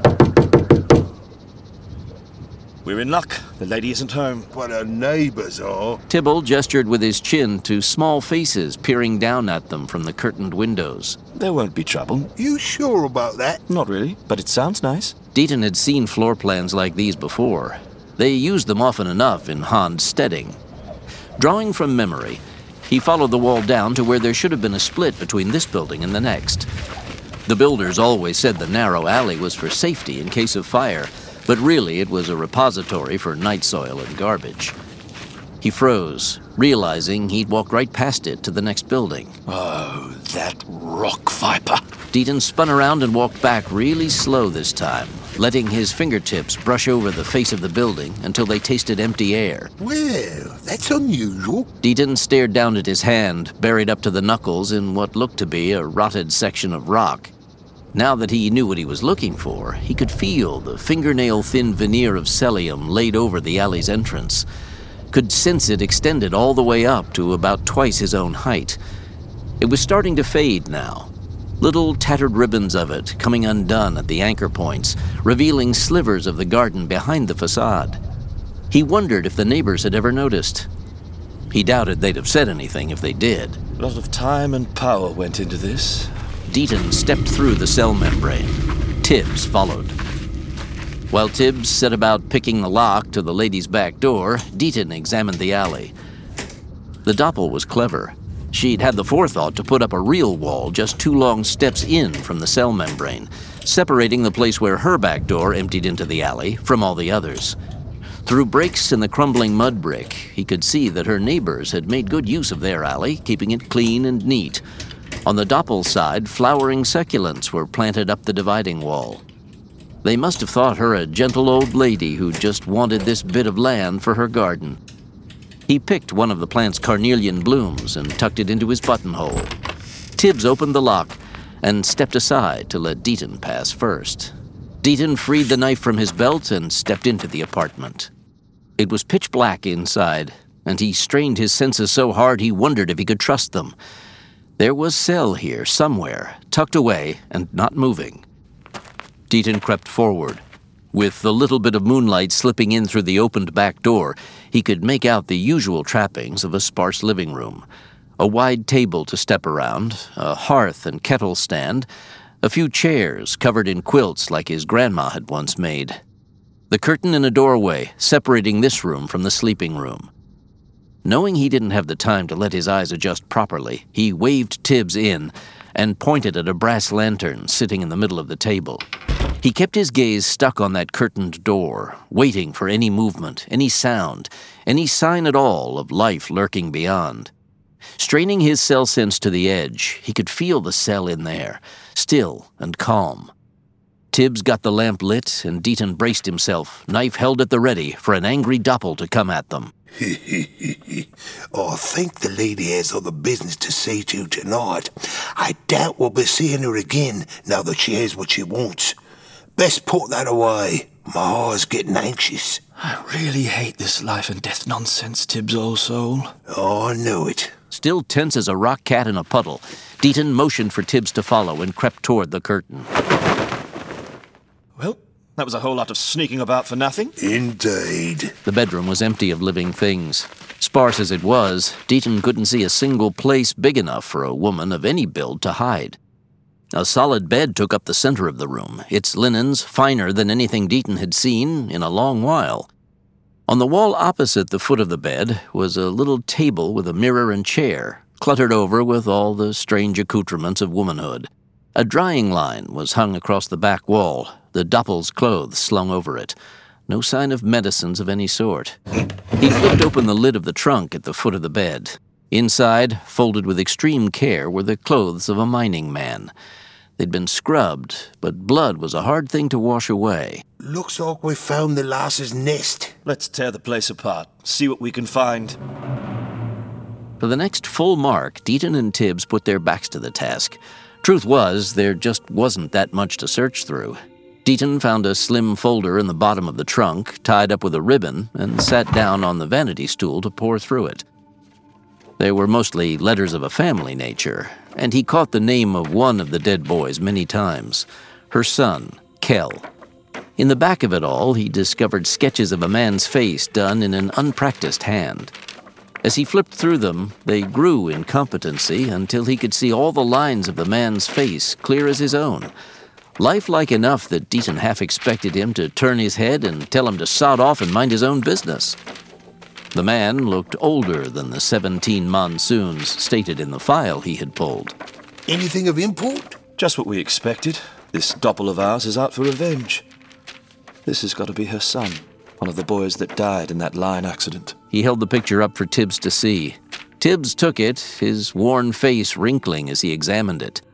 S6: We're in luck. The lady isn't home.
S9: But her neighbors are.
S1: Tibble gestured with his chin to small faces peering down at them from the curtained windows.
S6: There won't be trouble.
S9: You sure about that?
S6: Not really, but it sounds nice.
S1: Deaton had seen floor plans like these before. They used them often enough in Hans Stedding. Drawing from memory, he followed the wall down to where there should have been a split between this building and the next. The builders always said the narrow alley was for safety in case of fire, but really it was a repository for night soil and garbage. He froze, realizing he'd walked right past it to the next building.
S6: Oh, that rock viper.
S1: Deaton spun around and walked back really slow this time, letting his fingertips brush over the face of the building until they tasted empty air.
S9: Well, that's unusual.
S1: Deaton stared down at his hand, buried up to the knuckles in what looked to be a rotted section of rock. Now that he knew what he was looking for, he could feel the fingernail-thin veneer of cellium laid over the alley's entrance, could sense it extended all the way up to about twice his own height. It was starting to fade now. Little tattered ribbons of it coming undone at the anchor points, revealing slivers of the garden behind the facade. He wondered if the neighbors had ever noticed. He doubted they'd have said anything if they did.
S6: A lot of time and power went into this.
S1: Deaton stepped through the cell membrane. Tibbs followed. While Tibbs set about picking the lock to the lady's back door, Deaton examined the alley. The Doppel was clever. She'd had the forethought to put up a real wall just 2 long steps in from the cell membrane, separating the place where her back door emptied into the alley from all the others. Through breaks in the crumbling mud brick, he could see that her neighbors had made good use of their alley, keeping it clean and neat. On the Doppel side, flowering succulents were planted up the dividing wall. They must have thought her a gentle old lady who just wanted this bit of land for her garden. He picked one of the plant's carnelian blooms and tucked it into his buttonhole. Tibbs opened the lock and stepped aside to let Deaton pass first. Deaton freed the knife from his belt and stepped into the apartment. It was pitch black inside, and he strained his senses so hard he wondered if he could trust them. There was Sel here, somewhere, tucked away and not moving. Deaton crept forward. With the little bit of moonlight slipping in through the opened back door, he could make out the usual trappings of a sparse living room. A wide table to step around, a hearth and kettle stand, a few chairs covered in quilts like his grandma had once made. The curtain in a doorway separating this room from the sleeping room. Knowing he didn't have the time to let his eyes adjust properly, he waved Tibbs in and pointed at a brass lantern sitting in the middle of the table. He kept his gaze stuck on that curtained door, waiting for any movement, any sound, any sign at all of life lurking beyond. Straining his cell sense to the edge, he could feel the cell in there, still and calm. Tibbs got the lamp lit, and Deaton braced himself, knife held at the ready, for an angry Doppel to come at them.
S9: I think the lady has other business to see to tonight. I doubt we'll be seeing her again now that she has what she wants. Best put that away. My heart's getting anxious.
S2: I really hate this life and death nonsense, Tibbs, old soul.
S9: Oh, I know it.
S1: Still tense as a rock cat in a puddle, Deaton motioned for Tibbs to follow and crept toward the curtain.
S6: Well, that was a whole lot of sneaking about for nothing.
S9: Indeed.
S1: The bedroom was empty of living things. Sparse as it was, Deaton couldn't see a single place big enough for a woman of any build to hide. A solid bed took up the center of the room, its linens finer than anything Deaton had seen in a long while. On the wall opposite the foot of the bed was a little table with a mirror and chair, cluttered over with all the strange accoutrements of womanhood. A drying line was hung across the back wall, the Doppel's clothes slung over it. No sign of medicines of any sort. He flipped open the lid of the trunk at the foot of the bed. Inside, folded with extreme care, were the clothes of a mining man. They'd been scrubbed, but blood was a hard thing to wash away.
S9: Looks like we found the lass's nest.
S6: Let's tear the place apart, see what we can find.
S1: For the next full mark, Deaton and Tibbs put their backs to the task. Truth was, there just wasn't that much to search through. Deaton found a slim folder in the bottom of the trunk, tied up with a ribbon, and sat down on the vanity stool to pore through it. They were mostly letters of a family nature, and he caught the name of one of the dead boys many times, her son, Kel. In the back of it all, he discovered sketches of a man's face done in an unpracticed hand. As he flipped through them, they grew in competency until he could see all the lines of the man's face clear as his own, lifelike enough that Deaton half expected him to turn his head and tell him to sod off and mind his own business. The man looked older than the 17 monsoons stated in the file he had pulled.
S9: Anything of import?
S6: Just what we expected. This Doppel of ours is out for revenge. This has got to be her son, one of the boys that died in that line accident.
S1: He held the picture up for Tibbs to see. Tibbs took it, his worn face wrinkling as he examined it.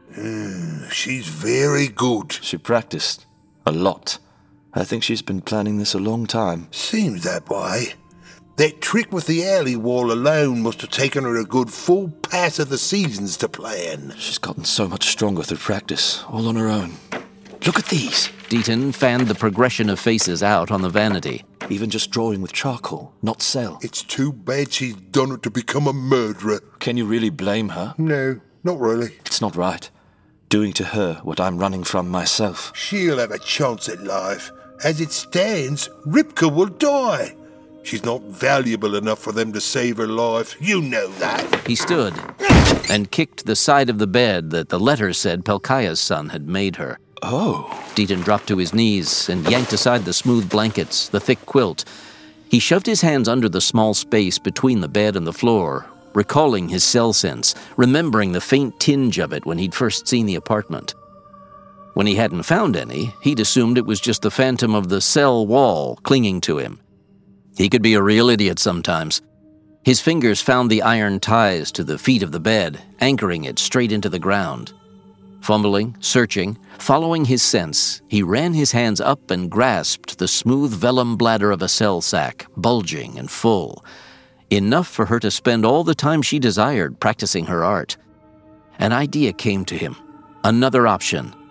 S9: She's very good.
S6: She practiced. A lot. I think she's been planning this a long time.
S9: Seems that way. That trick with the alley wall alone must have taken her a good full pass of the seasons to plan.
S6: She's gotten so much stronger through practice, all on her own. Look at these.
S1: Deaton fanned the progression of faces out on the vanity.
S6: Even just drawing with charcoal, not cell.
S9: It's too bad she's done it to become a murderer.
S6: Can you really blame her?
S9: No, not really.
S6: It's not right. Doing to her what I'm running from myself.
S9: She'll have a chance at life. As it stands, Ripka will die. She's not valuable enough for them to save her life. You know that.
S1: He stood and kicked the side of the bed that the letter said Pelkaya's son had made her.
S6: Oh.
S1: Deaton dropped to his knees and yanked aside the smooth blankets, the thick quilt. He shoved his hands under the small space between the bed and the floor, recalling his cell sense, remembering the faint tinge of it when he'd first seen the apartment. When he hadn't found any, he'd assumed it was just the phantom of the cell wall clinging to him. He could be a real idiot sometimes. His fingers found the iron ties to the feet of the bed, anchoring it straight into the ground. Fumbling, searching, following his sense, he ran his hands up and grasped the smooth vellum bladder of a cell sack, bulging and full. Enough for her to spend all the time she desired practicing her art. An idea came to him. Another option.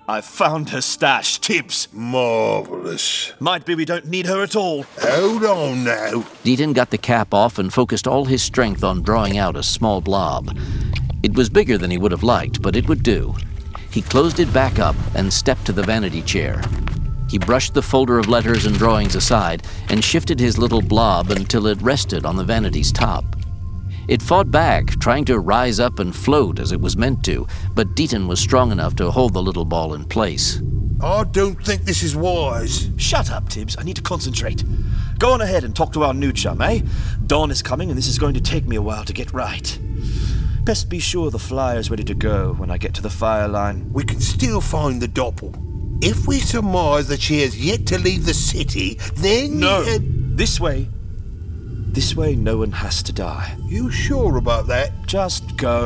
S6: I found her stash, Tibbs.
S9: Marvellous.
S6: Might be we don't need her at all.
S9: Hold on now.
S1: Deaton got the cap off and focused all his strength on drawing out a small blob. It was bigger than he would have liked, but it would do. He closed it back up and stepped to the vanity chair. He brushed the folder of letters and drawings aside and shifted his little blob until it rested on the vanity's top. It fought back, trying to rise up and float as it was meant to, but Deaton was strong enough to hold the little ball in place.
S9: I don't think this is wise.
S6: Shut up, Tibbs. I need to concentrate. Go on ahead and talk to our new chum, eh? Dawn is coming, and this is going to take me a while to get right. Best be sure the flyer's ready to go when I get to the fire line.
S9: We can still find the doppel. If we surmise that she has yet to leave the city, then...
S6: No! This way. This way, no one has to die.
S9: You sure about that?
S6: Just go.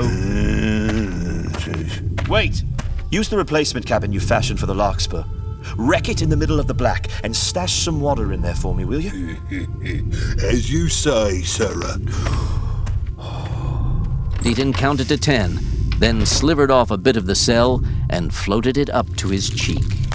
S6: Wait! Use the replacement cabin you fashioned for the Larkspur. Wreck it in the middle of the black and stash some water in there for me, will you?
S9: As you say, Sarah.
S1: Deaton counted to 10, then slivered off a bit of the cell and floated it up to his cheek.